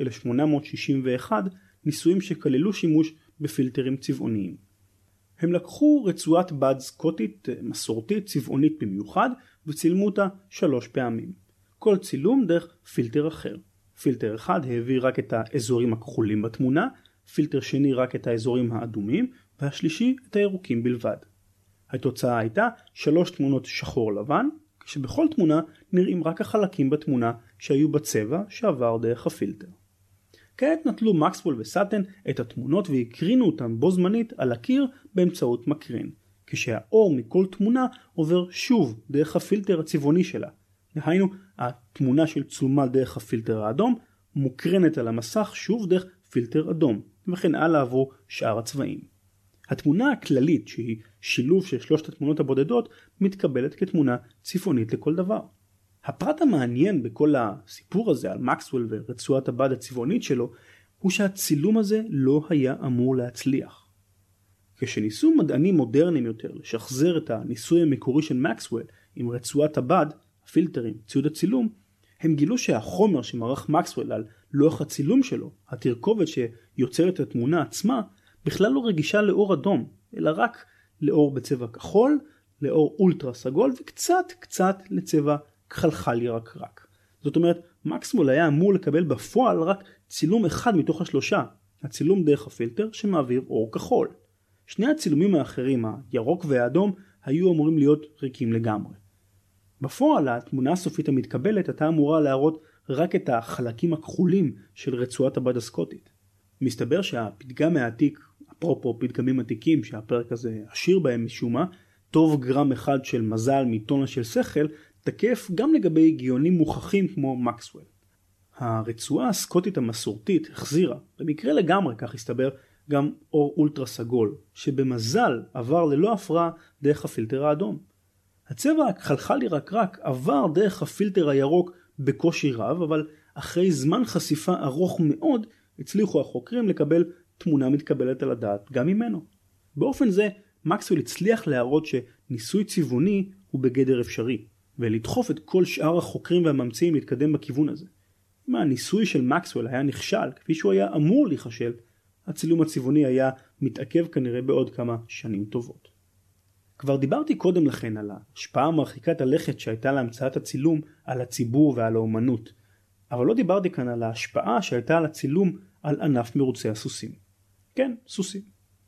1861 ניסויים שכללו שימוש בפילטרים צבעוניים. הם לקחו רצועת בד סקוטית מסורתית צבעונית במיוחד וצילמו אותה 3 פעמים. כל צילום דרך פילטר אחר. פילטר אחד העביר רק את האזורים הכחולים בתמונה, פילטר שני רק את האזורים האדומים, והשלישי את הירוקים בלבד. התוצאה הייתה 3 תמונות שחור לבן, כשבכל תמונה נראים רק החלקים בתמונה שהיו בצבע שעבר דרך הפילטר. כעת נטלו מקסוול וסאטן את התמונות והקרינו אותן בו זמנית על הקיר באמצעות מקרין, כשהאור מכל תמונה עובר שוב דרך הפילטר הצבעוני שלה. דהיינו, התמונה של צולמה דרך הפילטר האדום מוקרנת על המסך שוב דרך פילטר אדום, וכן הלאה עבור שאר הצבעים. התמונה הכללית, שהיא שילוב של שלושת התמונות הבודדות, מתקבלת כתמונה צבעונית לכל דבר. הפרט המעניין בכל הסיפור הזה על מקסוול ורצועת הבד הצבעונית שלו, הוא שהצילום הזה לא היה אמור להצליח. כשניסו מדענים מודרניים יותר לשחזר את הניסוי המקורי של מקסוול עם רצועת הבד, הפילטרים, ציוד הצילום, הם גילו שהחומר שמערך מקסוול על לוח הצילום שלו, התרכובת שיוצרת את התמונה עצמה, בכלל לא רגישה לאור אדום, אלא רק לאור בצבע כחול, לאור אולטרה סגול וקצת לצבע כחלחל ירקרק. זאת אומרת, מקסוול היה אמור לקבל בפועל רק צילום אחד מתוך השלושה, הצילום דרך הפילטר שמעביר אור כחול. שני הצילומים האחרים, הירוק והאדום, היו אמורים להיות ריקים לגמרי. בפועל, התמונה הסופית המתקבלת הייתה אמורה להראות רק את החלקים הכחולים של רצועת הבד הסקוטית. מסתבר שהפתגם העתיק, אפרופו פתגמים עתיקים שהפרק הזה עשיר בהם משום מה, טוב גרם אחד של מזל מטונה של שכל, תקף גם לגבי גיונים מוכחים כמו מקסוול. הרצועה הסקוטית המסורתית החזירה, במקרה לגמרי כך הסתבר, גם אור אולטרה סגול, שבמזל עבר ללא הפרעה דרך הפילטר האדום. הצבע הכחלחל ירקרק עבר דרך הפילטר הירוק בקושי רב, אבל אחרי זמן חשיפה ארוך מאוד, הצליחו החוקרים לקבל תמונה מתקבלת על הדעת גם ממנו. באופן זה, מקסוול הצליח להראות שניסוי צבעוני הוא בגדר אפשרי, ולדחוף את כל שאר החוקרים והממציאים להתקדם בכיוון הזה. אם הניסוי של מקסוול היה נכשל, כפי שהוא היה אמור להיכשל, הצילום הצבעוני היה מתעכב כנראה בעוד כמה שנים טובות. כבר דיברתי קודם לכן על ההשפעה מרחיקת הלכת שהייתה להמצאת הצילום על הציבור ועל האומנות, אבל לא דיברתי כאן על ההשפעה שהייתה על הצילום על ענף מרוצי הסוסים. כן, סוסים.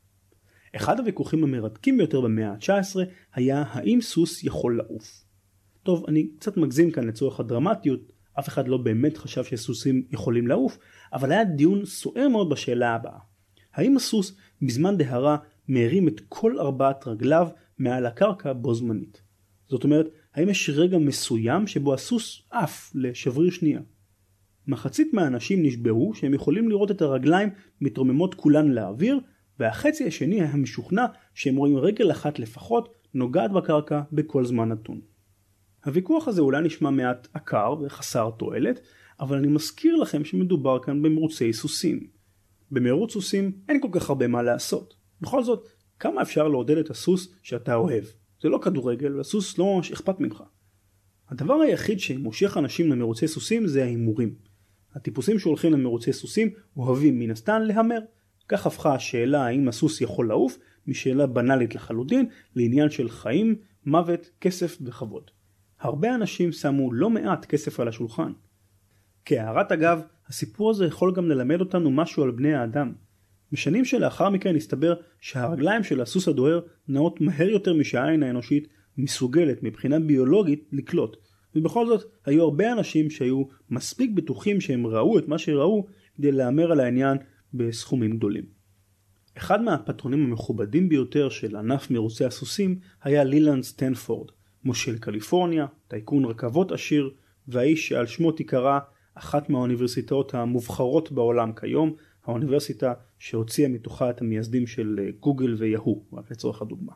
אחד הוויכוחים המרתקים ביותר במאה ה-19 היה האם סוס יכול לעוף. טוב, אני קצת מגזים כאן לצורך הדרמטיות, אף אחד לא באמת חשב שסוסים יכולים לעוף, אבל היה דיון סוער מאוד בשאלה הבאה. האם הסוס בזמן דהרה מרים את כל 4 רגליו מעל הקרקע בו זמנית? זאת אומרת, האם יש רגע מסוים שבו הסוס עף לשבריר שנייה? מחצית מהאנשים נשברו שהם יכולים לראות את הרגליים מתרוממות כולן לאוויר, והחצי השני היה משוכנע שהם רואים רגל אחת לפחות נוגעת בקרקע בכל זמן נתון. הוויכוח הזה אולי נשמע מעט עקר וחסר תועלת, אבל אני מזכיר לכם שמדובר כאן במרוצי סוסים. במרוץ סוסים אין כל כך הרבה מה לעשות. בכל זאת, כמה אפשר לעודד את הסוס שאתה אוהב? זה לא כדורגל, והסוס לא ממש אכפת ממך. הדבר היחיד שמושך אנשים למרוצי סוסים זה ההימורים. הטיפוסים שהולכים למרוצי סוסים אוהבים מן הסתם להמר. כך הפכה השאלה האם הסוס יכול לעוף משאלה בנלית לחלוטין לעניין של חיים, מוות, כסף וכבוד. הרבה אנשים שמו לא מעט כסף על השולחן. כהערת אגב, הסיפור הזה יכול גם ללמד אותנו משהו על בני האדם. בשנים שלאחר מכן הסתבר שהרגליים של הסוס הדוהר נעות מהר יותר משהעין האנושית מסוגלת מבחינה ביולוגית לקלוט. ובכל זאת היו הרבה אנשים שהיו מספיק בטוחים שהם ראו את מה שראו כדי להמר על העניין בסכומים גדולים. אחד מהפטרונים המכובדים ביותר של ענף מרוצי הסוסים היה לילנד סטנפורד, מושל קליפורניה, טייקון רכבות עשיר, והאיש שעל שמו תיקרא אחת מהאוניברסיטאות המובחרות בעולם כיום, האוניברסיטה שהוציאה מתוכה את המייסדים של גוגל ויהו, רק לצורך הדוגמה.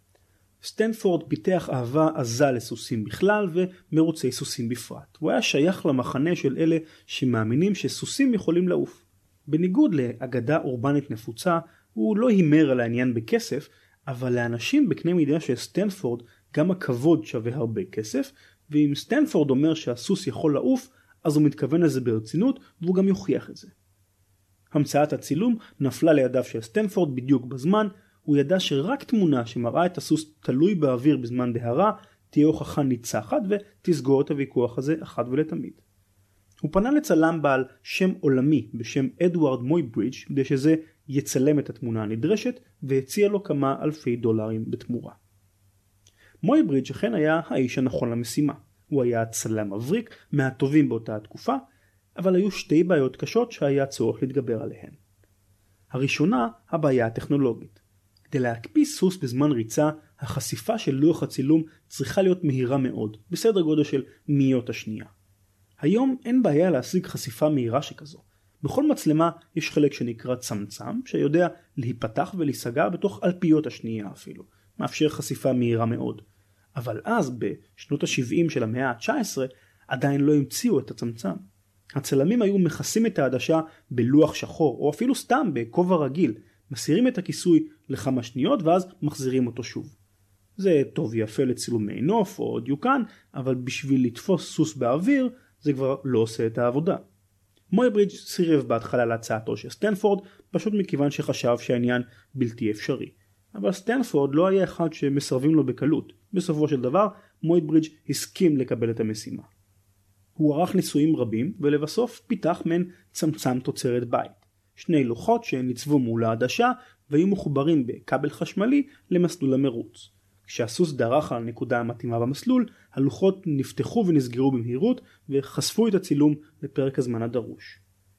סטנפורד פיתח אהבה עזה לסוסים בכלל ומרוצי סוסים בפרט. הוא היה שייך למחנה של אלה שמאמינים שסוסים יכולים לעוף. בניגוד לאגדה אורבנית נפוצה, הוא לא הימר על העניין בכסף, אבל לאנשים בקנה מידה של סטנפורד גם הכבוד שווה הרבה כסף, ואם סטנפורד אומר שהסוס יכול לעוף, אז הוא מתכוון לזה ברצינות, והוא גם יוכיח את זה. המצאת הצילום נפלה לידיו של סטנפורד בדיוק בזמן, הוא ידע שרק תמונה שמראה את הסוס תלוי באוויר בזמן דהרה, תהיה הוכחה ניצחת ותסגור את הוויכוח הזה אחת ולתמיד. הוא פנה לצלם בעל שם עולמי בשם אדוארד מויברידג' כדי שזה יצלם את התמונה הנדרשת, והציע לו כמה אלפי דולרים בתמורה. מויברידג' אכן היה האיש הנכון למשימה. הוא היה צלם מבריק מהטובים באותה התקופה, אבל היו 2 בעיות קשות שהיה צורך להתגבר עליהן. הראשונה, הבעיה הטכנולוגית. כדי להקפיא סוס בזמן ריצה, החשיפה של לוח הצילום צריכה להיות מהירה מאוד, בסדר גודל של מאיות השנייה. היום אין בעיה להשיג חשיפה מהירה שכזו. בכל מצלמה יש חלק שנקרא צמצם, שיודע להיפתח ולהיסגר בתוך אלפיות השנייה אפילו, מאפשר חשיפה מהירה מאוד. אבל אז, בשנות ה-70 של המאה ה-19, עדיין לא המציאו את הצמצם. הצלמים היו מכסים את העדשה בלוח שחור, או אפילו סתם בכובע רגיל, מסירים את הכיסוי לכמה שניות ואז מחזירים אותו שוב. זה טוב יפה לצילומי נוף או דיוקן, אבל בשביל לתפוס סוס באוויר, זה כבר לא עושה את העבודה. מויברידג' סירב בהתחלה להצעתו של סטנפורד, פשוט מכיוון שחשב שהעניין בלתי אפשרי. אבל סטנפורד לא היה אחד שמסרבים לו בקלות. בסופו של דבר, מויברידג' הסכים לקבל את המשימה. הוא ערך ניסויים רבים, ולבסוף פיתח מן צמצם תוצרת בית. 2 לוחות שניצבו מול העדשה, והיו מחוברים בכבל חשמלי למסלול המרוץ. כשהסוס דרך על הנקודה המתאימה במסלול, הלוחות נפתחו ונסגרו במהירות, וחשפו את הצילום לפרק הזמן הדרוש.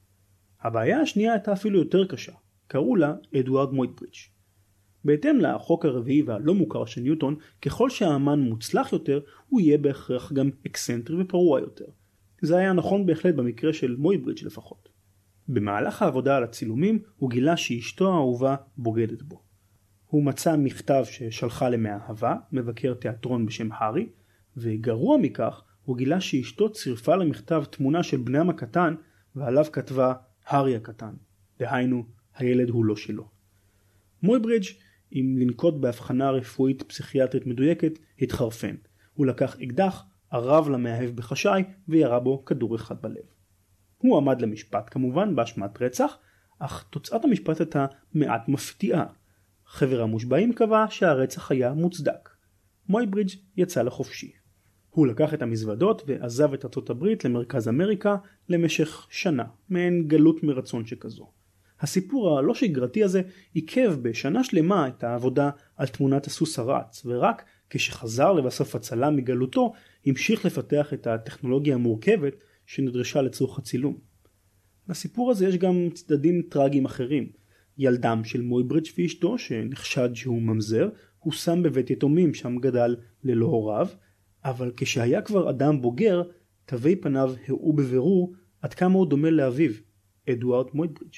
הבעיה השנייה הייתה אפילו יותר קשה. קראו לה אדוארד מויברידג'. בהתאם לחוק הרביעי והלא מוכר של ניוטון, ככל שהאמן מוצלח יותר, הוא יהיה בהכרח גם אקסנטרי ופרוע יותר. זה היה נכון בהחלט במקרה של מויברידג' לפחות. במהלך העבודה על הצילומים, הוא גילה שאשתו האהובה בוגדת בו. הוא מצא מכתב ששלחה למאהבה, מבקר תיאטרון בשם הארי, וגרוע מכך, הוא גילה שאשתו צירפה למכתב תמונה של בנם הקטן, ועליו כתבה הארי הקטן. דהיינו, הילד הוא לא שלו. מויברידג', אם לנקוט בהבחנה רפואית פסיכיאטרית מדויקת, התחרפן. הוא לקח אקדח, ערב למאהב בחשאי, וירה בו כדור אחד בלב. הוא עמד למשפט כמובן באשמת רצח, אך תוצאת המשפט הייתה מעט מפתיעה. חבר המושבעים קבע שהרצח היה מוצדק. מויברידג' יצא לחופשי. הוא לקח את המזוודות ועזב את ארצות הברית למרכז אמריקה למשך שנה, מעין גלות מרצון שכזו. הסיפור הלא שגרתי הזה עיכב בשנה שלמה את העבודה על תמונת הסוס הרץ, ורק כשחזר לבסוף הצלם מגלותו, המשיך לפתח את הטכנולוגיה המורכבת שנדרשה לצורך הצילום. לסיפור הזה יש גם צדדים טרגיים אחרים. ילדם של מויברידג' ואשתו, שנחשד שהוא ממזר, הוא שם בבית יתומים שם גדל ללא הוריו, אבל כשהיה כבר אדם בוגר, תווי פניו הראו בבירור עד כמה הוא דומה לאביו, אדוארד מויברידג'.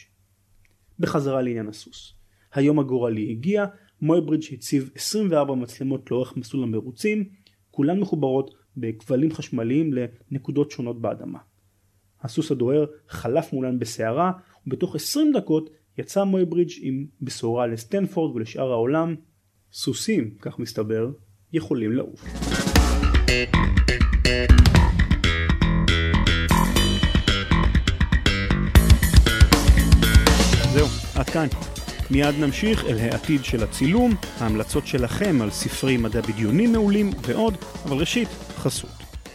בחזרה לעניין הסוס. היום הגורלי הגיע, מויברידג' הציב 24 מצלמות לאורך מסלול המרוצים, כולן מחוברות בכבלים חשמליים לנקודות שונות באדמה. הסוס הדוהר חלף מולן בסערה, ובתוך 20 דקות יצא מויברידג' עם בשורה לסטנפורד ולשאר העולם. סוסים, כך מסתבר, יכולים לעוף. זהו, עד כאן. מיד נמשיך אל העתיד של הצילום, ההמלצות שלכם על ספרי מדע בדיוני מעולים ועוד, אבל ראשית, חסות.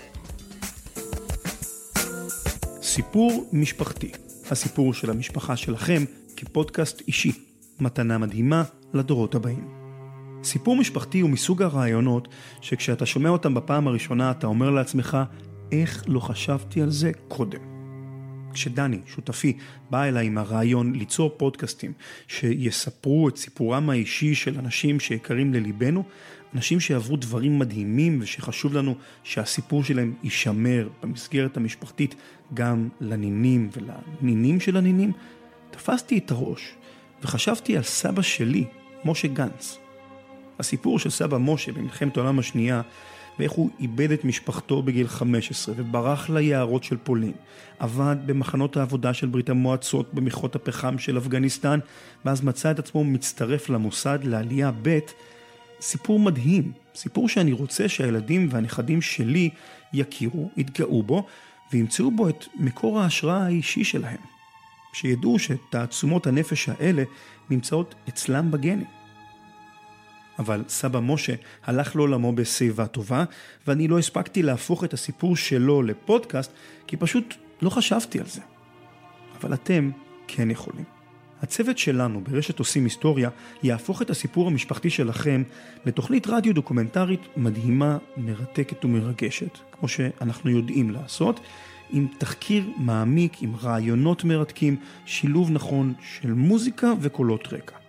סיפור משפחתי. הסיפור של המשפחה שלכם כפודקאסט אישי. מתנה מדהימה לדורות הבאים. סיפור משפחתי הוא מסוג הרעיונות שכשאתה שומע אותם בפעם הראשונה אתה אומר לעצמך, איך לא חשבתי על זה קודם. כשדני, שותפי, בא אליי עם הרעיון ליצור פודקאסטים שיספרו את סיפורם האישי של אנשים שיקרים לליבנו, אנשים שעברו דברים מדהימים ושחשוב לנו שהסיפור שלהם יישמר במסגרת המשפחתית גם לנינים ולנינים של הנינים, תפסתי את הראש וחשבתי על סבא שלי, משה גנץ. הסיפור של סבא משה במלחמת העולם השנייה, ואיך הוא איבד את משפחתו בגיל 15 וברח ליערות של פולין, עבד במחנות העבודה של ברית המועצות במכרות הפחם של אפגניסטן, ואז מצא את עצמו מצטרף למוסד לעלייה ב'. סיפור מדהים, סיפור שאני רוצה שהילדים והנכדים שלי יכירו, יתגאו בו, וימצאו בו את מקור ההשראה האישי שלהם. שידעו שתעצומות הנפש האלה נמצאות אצלם בגנים. אבל סבא משה הלך לעולמו בשיבה טובה, ואני לא הספקתי להפוך את הסיפור שלו לפודקאסט, כי פשוט לא חשבתי על זה. אבל אתם כן יכולים. הצוות שלנו ברשת עושים היסטוריה יהפוך את הסיפור המשפחתי שלכם לתוכנית רדיו דוקומנטרית מדהימה, מרתקת ומרגשת, כמו שאנחנו יודעים לעשות, עם תחקיר מעמיק, עם רעיונות מרתקים, שילוב נכון של מוזיקה וקולות רקע.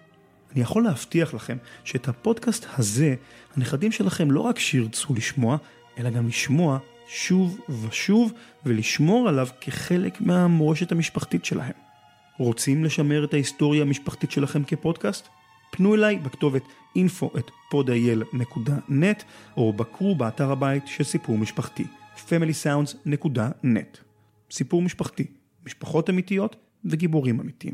אני יכול להבטיח לכם שאת הפודקאסט הזה, הנכדים שלכם לא רק שירצו לשמוע, אלא גם לשמוע שוב ושוב, ולשמור עליו כחלק מהמורשת המשפחתית שלהם. רוצים לשמר את ההיסטוריה המשפחתית שלכם כפודקאסט? פנו אליי בכתובת info@podil.net, או בקרו באתר הבית של סיפור משפחתי, familysounds.net. סיפור משפחתי, משפחות אמיתיות וגיבורים אמיתיים.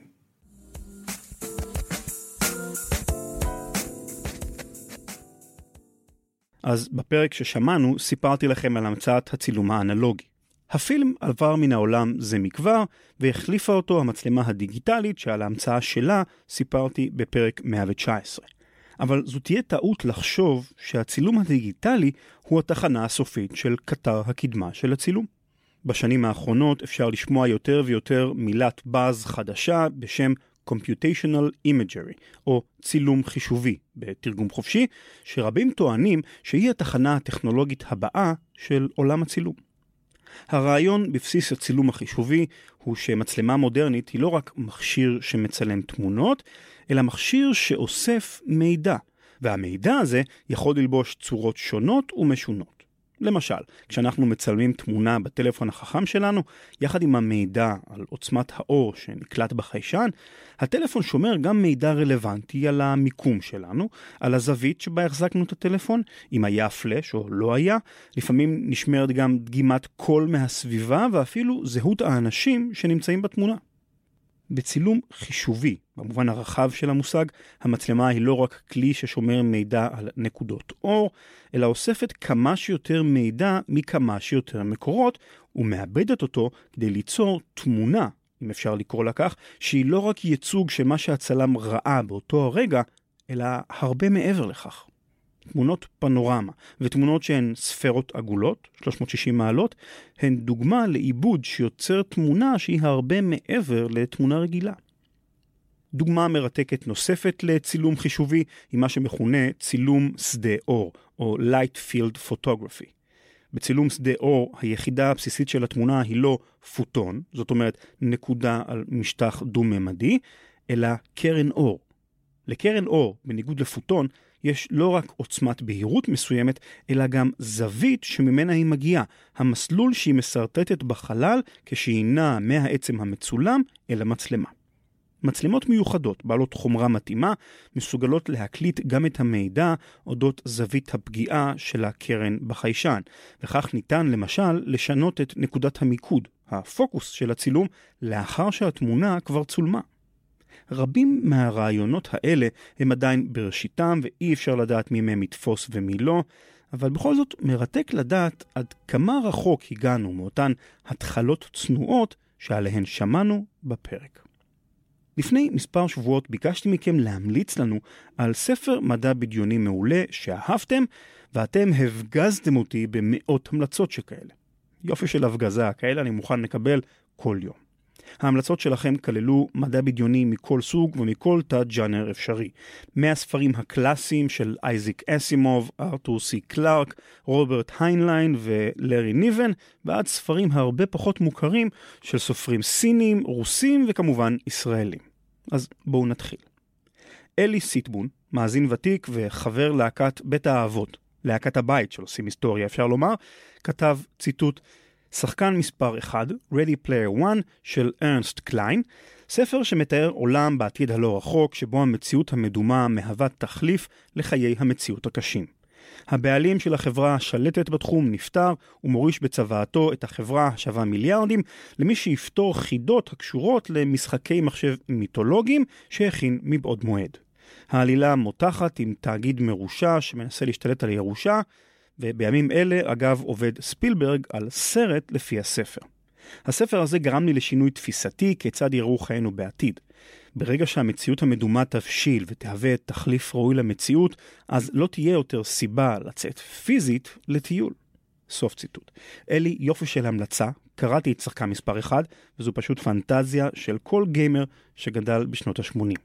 אז בפרק ששמענו סיפרתי לכם על המצאת הצילום האנלוגי. הפילם עבר מן העולם זה מכבר, והחליפה אותו המצלמה הדיגיטלית שעל ההמצאה שלה סיפרתי בפרק 119. אבל זו תהיה טעות לחשוב שהצילום הדיגיטלי הוא התחנה הסופית של קטר הקדמה של הצילום. בשנים האחרונות אפשר לשמוע יותר ויותר מילת באז חדשה בשם Computational Imagery, או צילום חישובי בתרגום חופשי, שרבים טוענים שהיא התחנה הטכנולוגית הבאה של עולם הצילום. הרעיון בבסיס הצילום החישובי הוא שמצלמה מודרנית היא לא רק מכשיר שמצלם תמונות, אלא מכשיר שאוסף מידע, והמידע הזה יכול ללבוש צורות שונות ומשונות. למשל, כשאנחנו מצלמים תמונה בטלפון החכם שלנו, יחד עם המידע על עוצמת האור שנקלט בחיישן, הטלפון שומר גם מידע רלוונטי על המיקום שלנו, על הזווית שבה החזקנו את הטלפון, אם היה פלש או לא היה, לפעמים נשמרת גם דגימת קול מהסביבה ואפילו זהות האנשים שנמצאים בתמונה. בצילום חישובי, במובן הרחב של המושג, המצלמה היא לא רק כלי ששומר מידע על נקודות אור, אלא אוספת כמה שיותר מידע מכמה שיותר מקורות, ומאבדת אותו כדי ליצור תמונה, אם אפשר לקרוא לה כך, שהיא לא רק ייצוג של מה שהצלם ראה באותו הרגע, אלא הרבה מעבר לכך. תמונות פנורמה ותמונות שהן ספרות עגולות, 360 מעלות, הן דוגמה לעיבוד שיוצר תמונה שהיא הרבה מעבר לתמונה רגילה. דוגמה מרתקת נוספת לצילום חישובי היא מה שמכונה צילום שדה אור, או Light Field Photography. בצילום שדה אור, היחידה הבסיסית של התמונה היא לא פוטון, זאת אומרת נקודה על משטח דו-ממדי, אלא קרן אור. לקרן אור, בניגוד לפוטון, יש לא רק עוצמת בהירות מסוימת, אלא גם זווית שממנה היא מגיעה, המסלול שהיא מסרטטת בחלל כשהיא נעה מהעצם המצולם אל המצלמה. מצלמות מיוחדות, בעלות חומרה מתאימה, מסוגלות להקליט גם את המידע אודות זווית הפגיעה של הקרן בחיישן, וכך ניתן למשל לשנות את נקודת המיקוד, הפוקוס של הצילום, לאחר שהתמונה כבר צולמה. רבים מהרעיונות האלה הם עדיין בראשיתם ואי אפשר לדעת מי מהם יתפוס ומי לא, אבל בכל זאת מרתק לדעת עד כמה רחוק הגענו מאותן התחלות צנועות שעליהן שמענו בפרק. לפני מספר שבועות ביקשתי מכם להמליץ לנו על ספר מדע בדיוני מעולה שאהבתם, ואתם הפגזתם אותי במאות המלצות שכאלה. יופי של הפגזה, כאלה אני מוכן לקבל כל יום. ההמלצות שלכם כללו מדע בדיוני מכל סוג ומכל תת ג'אנר אפשרי. מהספרים הקלאסיים של אייזיק אסימוב, ארתור סי קלארק, רוברט היינליין ולארי ניבן, ועד ספרים הרבה פחות מוכרים של סופרים סינים, רוסים וכמובן ישראלים. אז בואו נתחיל. אלי סיטבון, מאזין ותיק וחבר להקת בית האהבות, להקת הבית של עושים היסטוריה אפשר לומר, כתב ציטוט, שחקן מספר 1, Ready Player One של ארנסט קליין, ספר שמתאר עולם בעתיד הלא רחוק שבו המציאות המדומה מהווה תחליף לחיי המציאות הקשים. הבעלים של החברה השלטת בתחום נפטר ומוריש בצוואתו את החברה השווה מיליארדים למי שיפתור חידות הקשורות למשחקי מחשב מיתולוגיים שהכין מבעוד מועד. העלילה מותחת עם תאגיד מרושע שמנסה להשתלט על ירושה, ובימים אלה, אגב, עובד ספילברג על סרט לפי הספר. הספר הזה גרם לי לשינוי תפיסתי כיצד יראו חיינו בעתיד. ברגע שהמציאות המדומה תבשיל ותהווה תחליף ראוי למציאות, אז לא תהיה יותר סיבה לצאת פיזית לטיול. סוף ציטוט. אלי, יופי של המלצה, קראתי את שחקן מספר 1, וזו פשוט פנטזיה של כל גיימר שגדל בשנות ה-80.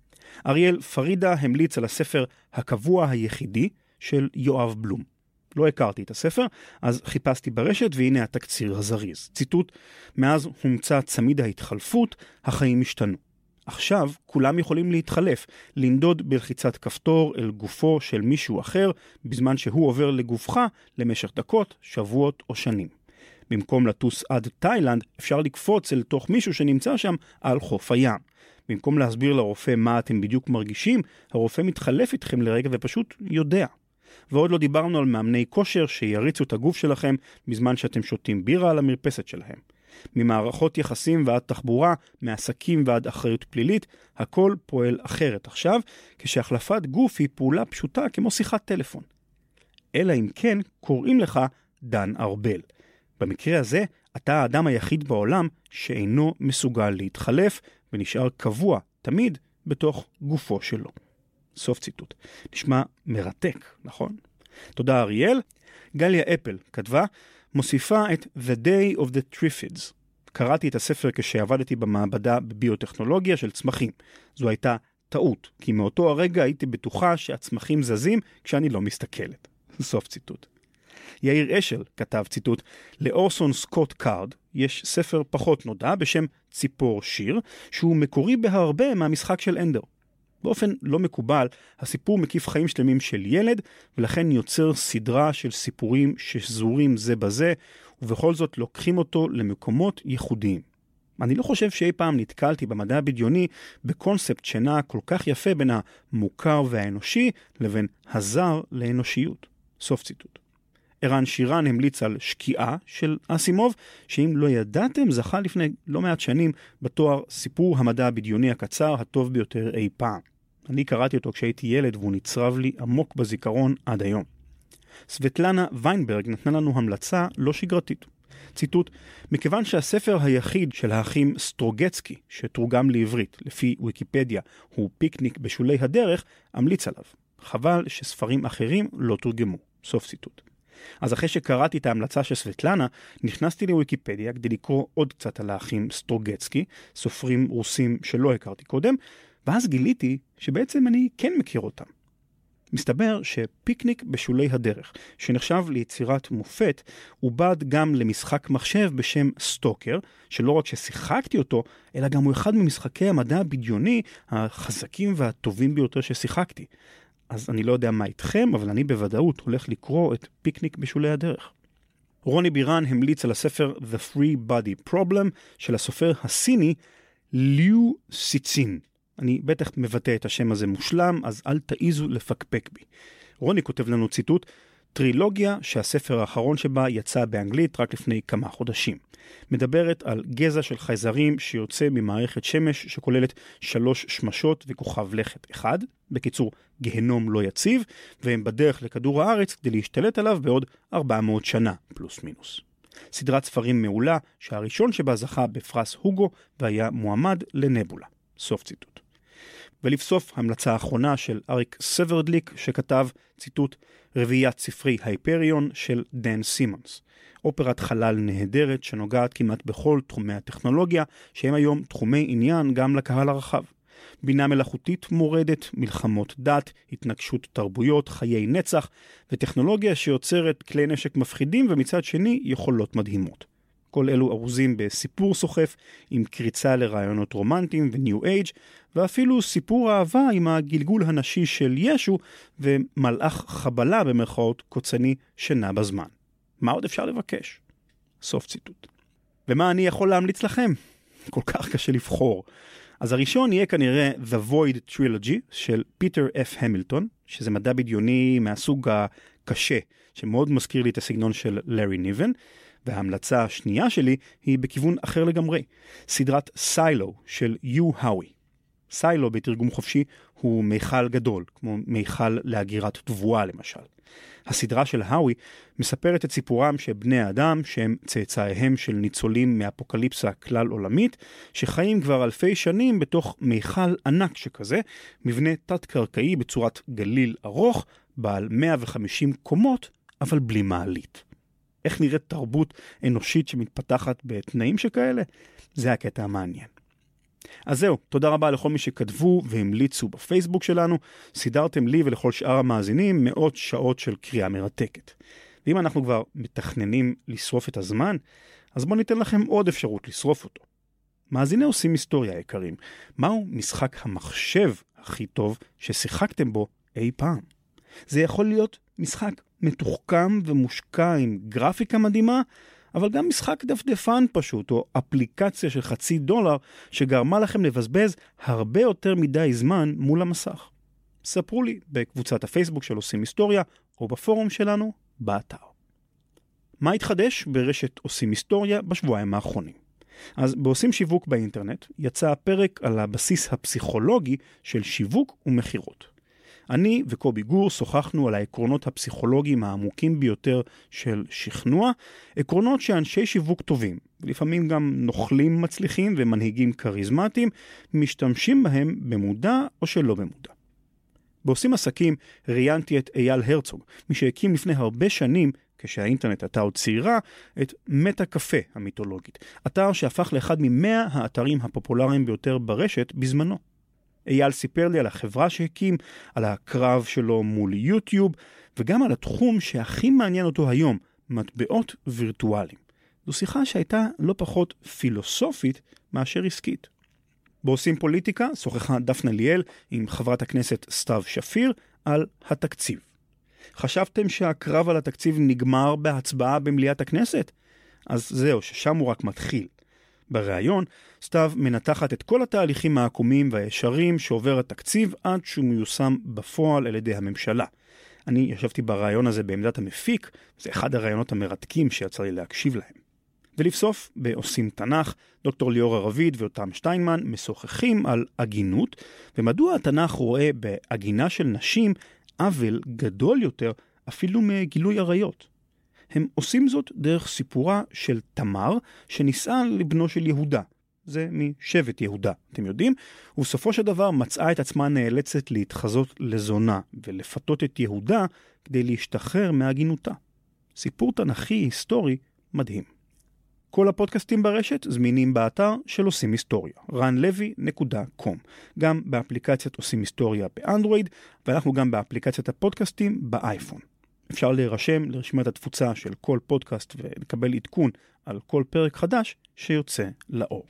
אריאל פרידה המליץ על הספר הקבוע היחידי של יואב בלום. לא הכרתי את הספר, אז חיפשתי ברשת והנה התקציר הזריז. ציטוט, מאז הומצא צמיד ההתחלפות, החיים השתנו. עכשיו כולם יכולים להתחלף, לנדוד בלחיצת כפתור אל גופו של מישהו אחר, בזמן שהוא עובר לגופך למשך דקות, שבועות או שנים. במקום לטוס עד תאילנד, אפשר לקפוץ אל תוך מישהו שנמצא שם על חוף הים. במקום להסביר לרופא מה אתם בדיוק מרגישים, הרופא מתחלף איתכם לרגע ופשוט יודע. ועוד לא דיברנו על מאמני כושר שיריצו את הגוף שלכם בזמן שאתם שותים בירה על המרפסת שלהם. ממערכות יחסים ועד תחבורה, מעסקים ועד אחריות פלילית, הכל פועל אחרת עכשיו, כשהחלפת גוף היא פעולה פשוטה כמו שיחת טלפון. אלא אם כן קוראים לך דן ארבל. במקרה הזה, אתה האדם היחיד בעולם שאינו מסוגל להתחלף ונשאר קבוע תמיד בתוך גופו שלו. סוף ציטוט. נשמע מרתק, נכון? תודה אריאל. גליה אפל כתבה, מוסיפה את The Day of the Triffids. קראתי את הספר כשעבדתי במעבדה בביוטכנולוגיה של צמחים. זו הייתה טעות, כי מאותו הרגע הייתי בטוחה שהצמחים זזים כשאני לא מסתכלת. סוף ציטוט. יאיר אשל כתב ציטוט, לאורסון סקוט קארד יש ספר פחות נודע בשם ציפור שיר, שהוא מקורי בהרבה מהמשחק של אנדר. באופן לא מקובל, הסיפור מקיף חיים שלמים של ילד, ולכן יוצר סדרה של סיפורים שזורים זה בזה, ובכל זאת לוקחים אותו למקומות ייחודיים. אני לא חושב שאי פעם נתקלתי במדע הבדיוני בקונספט שנע כל כך יפה בין המוכר והאנושי לבין הזר לאנושיות. סוף ציטוט. ערן שירן המליץ על שקיעה של אסימוב, שאם לא ידעתם זכה לפני לא מעט שנים בתואר סיפור המדע הבדיוני הקצר הטוב ביותר אי פעם. אני קראתי אותו כשהייתי ילד והוא נצרב לי עמוק בזיכרון עד היום. סבטלנה ויינברג נתנה לנו המלצה לא שגרתית. ציטוט, מכיוון שהספר היחיד של האחים סטרוגצקי, שתורגם לעברית לפי ויקיפדיה, הוא פיקניק בשולי הדרך, המליץ עליו. חבל שספרים אחרים לא תורגמו. סוף ציטוט. אז אחרי שקראתי את ההמלצה של סבטלנה, נכנסתי לוויקיפדיה כדי לקרוא עוד קצת על האחים סטרוגצקי, סופרים רוסים שלא הכרתי קודם, ואז גיליתי שבעצם אני כן מכיר אותם. מסתבר שפיקניק בשולי הדרך, שנחשב ליצירת מופת, עובד גם למשחק מחשב בשם סטוקר, שלא רק ששיחקתי אותו, אלא גם הוא אחד ממשחקי המדע הבדיוני החזקים והטובים ביותר ששיחקתי. אז אני לא יודע מה איתכם, אבל אני בוודאות הולך לקרוא את פיקניק בשולי הדרך. רוני בירן המליץ על הספר The Free Body Problem של הסופר הסיני ליו סיצין. אני בטח מבטא את השם הזה מושלם, אז אל תעיזו לפקפק בי. רוני כותב לנו ציטוט, טרילוגיה שהספר האחרון שבה יצא באנגלית רק לפני כמה חודשים. מדברת על גזע של חייזרים שיוצא ממערכת שמש שכוללת 3 שמשות וכוכב לכת אחד, בקיצור גהנום לא יציב, והם בדרך לכדור הארץ כדי להשתלט עליו בעוד 400 שנה, פלוס מינוס. סדרת ספרים מעולה שהראשון שבה זכה בפרס הוגו והיה מועמד לנבולה. סוף ציטוט. ולבסוף המלצה האחרונה של אריק סברדליק שכתב ציטוט רביעיית ספרי הייפריון של דן סימונס. אופרת חלל נהדרת שנוגעת כמעט בכל תחומי הטכנולוגיה שהם היום תחומי עניין גם לקהל הרחב. בינה מלאכותית מורדת, מלחמות דת, התנגשות תרבויות, חיי נצח וטכנולוגיה שיוצרת כלי נשק מפחידים ומצד שני יכולות מדהימות. כל אלו ארוזים בסיפור סוחף עם קריצה לרעיונות רומנטיים וניו אייג' ואפילו סיפור אהבה עם הגלגול הנשי של ישו ומלאך חבלה במרכאות קוצני שנע בזמן. מה עוד אפשר לבקש? סוף ציטוט. ומה אני יכול להמליץ לכם? כל כך קשה לבחור. אז הראשון יהיה כנראה The Void Trilogy של פיטר F. המילטון, שזה מדע בדיוני מהסוג הקשה, שמאוד מזכיר לי את הסגנון של לארי ניבן, וההמלצה השנייה שלי היא בכיוון אחר לגמרי, סדרת סיילו של יו האווי. סיילו בתרגום חופשי הוא מיכל גדול, כמו מיכל להגירת תבואה למשל. הסדרה של האווי מספרת את סיפורם של בני האדם שהם צאצאיהם של ניצולים מאפוקליפסה כלל עולמית, שחיים כבר אלפי שנים בתוך מיכל ענק שכזה, מבנה תת-קרקעי בצורת גליל ארוך, בעל 150 קומות, אבל בלי מעלית. איך נראית תרבות אנושית שמתפתחת בתנאים שכאלה? זה הקטע המעניין. אז זהו, תודה רבה לכל מי שכתבו והמליצו בפייסבוק שלנו, סידרתם לי ולכל שאר המאזינים מאות שעות של קריאה מרתקת. ואם אנחנו כבר מתכננים לשרוף את הזמן, אז בואו ניתן לכם עוד אפשרות לשרוף אותו. מאזיני עושים היסטוריה יקרים, מהו משחק המחשב הכי טוב ששיחקתם בו אי פעם? זה יכול להיות משחק מתוחכם ומושקע עם גרפיקה מדהימה, אבל גם משחק דפדפן פשוט, או אפליקציה של $0.50 שגרמה לכם לבזבז הרבה יותר מדי זמן מול המסך. ספרו לי בקבוצת הפייסבוק של עושים היסטוריה, או בפורום שלנו, באתר. מה התחדש ברשת עושים היסטוריה בשבועיים האחרונים? אז בעושים שיווק באינטרנט יצא הפרק על הבסיס הפסיכולוגי של שיווק ומחירות. אני וקובי גור שוחחנו על העקרונות הפסיכולוגיים העמוקים ביותר של שכנוע, עקרונות שאנשי שיווק טובים, ולפעמים גם נוכלים מצליחים ומנהיגים קריזמטיים, משתמשים בהם במודע או שלא במודע. בעושים עסקים ראיינתי את אייל הרצוג, מי שהקים לפני הרבה שנים, כשהאינטרנט הייתה עוד צעירה, את מטה קפה המיתולוגית, אתר שהפך לאחד מ100 האתרים הפופולריים ביותר ברשת בזמנו. אייל סיפר לי על החברה שהקים, על הקרב שלו מול יוטיוב, וגם על התחום שהכי מעניין אותו היום, מטבעות וירטואליים. זו שיחה שהייתה לא פחות פילוסופית מאשר עסקית. בעושים פוליטיקה שוחחה דפנה ליאל עם חברת הכנסת סתיו שפיר על התקציב. חשבתם שהקרב על התקציב נגמר בהצבעה במליאת הכנסת? אז זהו, ששם הוא רק מתחיל. בריאיון, סתיו מנתחת את כל התהליכים העקומים והישרים שעובר התקציב עד שהוא מיושם בפועל על ידי הממשלה. אני ישבתי בריאיון הזה בעמדת המפיק, זה אחד הרעיונות המרתקים שיצא לי להקשיב להם. ולבסוף, בעושים תנ"ך, דוקטור ליאור הרביד ואותם שטיינמן משוחחים על הגינות, ומדוע התנ"ך רואה בהגינה של נשים עוול גדול יותר אפילו מגילוי עריות. הם עושים זאת דרך סיפורה של תמר שנישאה לבנו של יהודה. זה משבט יהודה, אתם יודעים? ובסופו של דבר מצאה את עצמה נאלצת להתחזות לזונה ולפתות את יהודה כדי להשתחרר מהגינותה. סיפור תנכי היסטורי מדהים. כל הפודקאסטים ברשת זמינים באתר של עושים היסטוריה, ranlevy.com, גם באפליקציית עושים היסטוריה באנדרואיד, ואנחנו גם באפליקציית הפודקאסטים באייפון. אפשר להירשם לרשימת התפוצה של כל פודקאסט ולקבל עדכון על כל פרק חדש שיוצא לאור.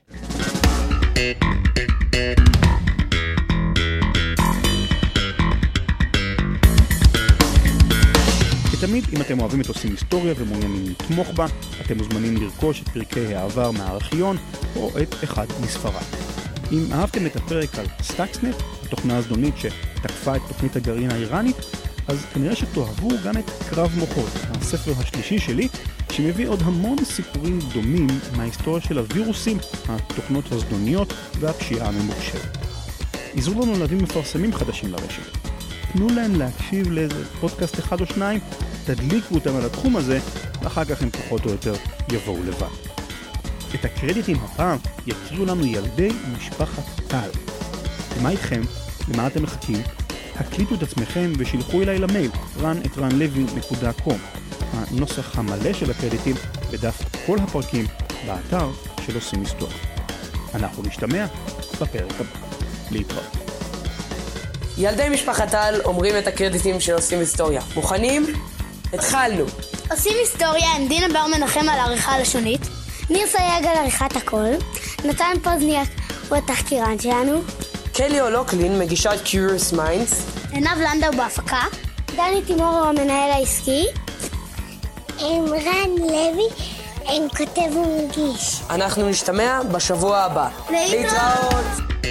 כתמיד, אם אתם אוהבים את עושים היסטוריה ומעוניינים לתמוך בה, אתם מוזמנים לרכוש את פרקי העבר מהארכיון או את אחד מספריו. אם אהבתם את הפרק על סטאקסנט, התוכנה הזדונית שתקפה את תוכנית הגרעין האיראנית, אז כנראה שתאהבו גם את קרב מוחות, הספר השלישי שלי, שמביא עוד המון סיפורים דומים מההיסטוריה של הווירוסים, התוכנות הזדוניות והפשיעה הממוחשבת. עזרו לנו להביא מפרסמים חדשים לרשת. תנו להם להקשיב לאיזה פודקאסט אחד או שניים, תדליקו אותם על התחום הזה, ואחר כך הם פחות או יותר יבואו לבד. את הקרדיטים הפעם יקריאו לנו ילדי משפחת טל. ומה איתכם? למה אתם מחכים? הקליטו את עצמכם ושילחו אליי למייל ran@ranlevy.com. הנוסח המלא של הקרדיטים בדף כל הפרקים באתר של עושים היסטוריה. אנחנו נשתמע בפרק הבא. להתראות. ילדי משפחת טל אומרים את הקרדיטים של עושים היסטוריה. מוכנים? התחלנו. עושים היסטוריה עם דינה בר מנחם על העריכה הלשונית, ניר סייג על עריכת הקול, נתן פוזניאק הוא התחקירן שלנו, קלי אולוקלין מגישת Curious Minds, עינב לנדאו בהפקה, דני תימור הוא המנהל העסקי, רן לוי כותב ומגיש. אנחנו נשתמע בשבוע הבא. להתראות.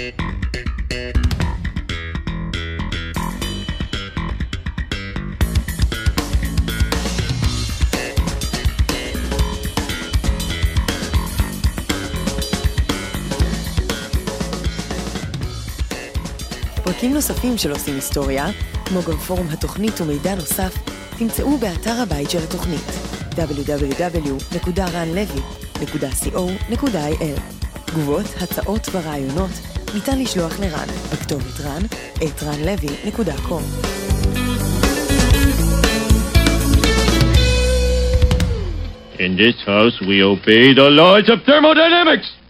פרקים נוספים של עושים היסטוריה, כמו גם פורום התוכנית ומידע נוסף, תמצאו באתר הבית של התוכנית www.ranlevy.co.il. תגובות, הצעות ורעיונות ניתן לשלוח לרן בכתובת ran@ranlevy.com. In this house we obey the laws of thermodynamics.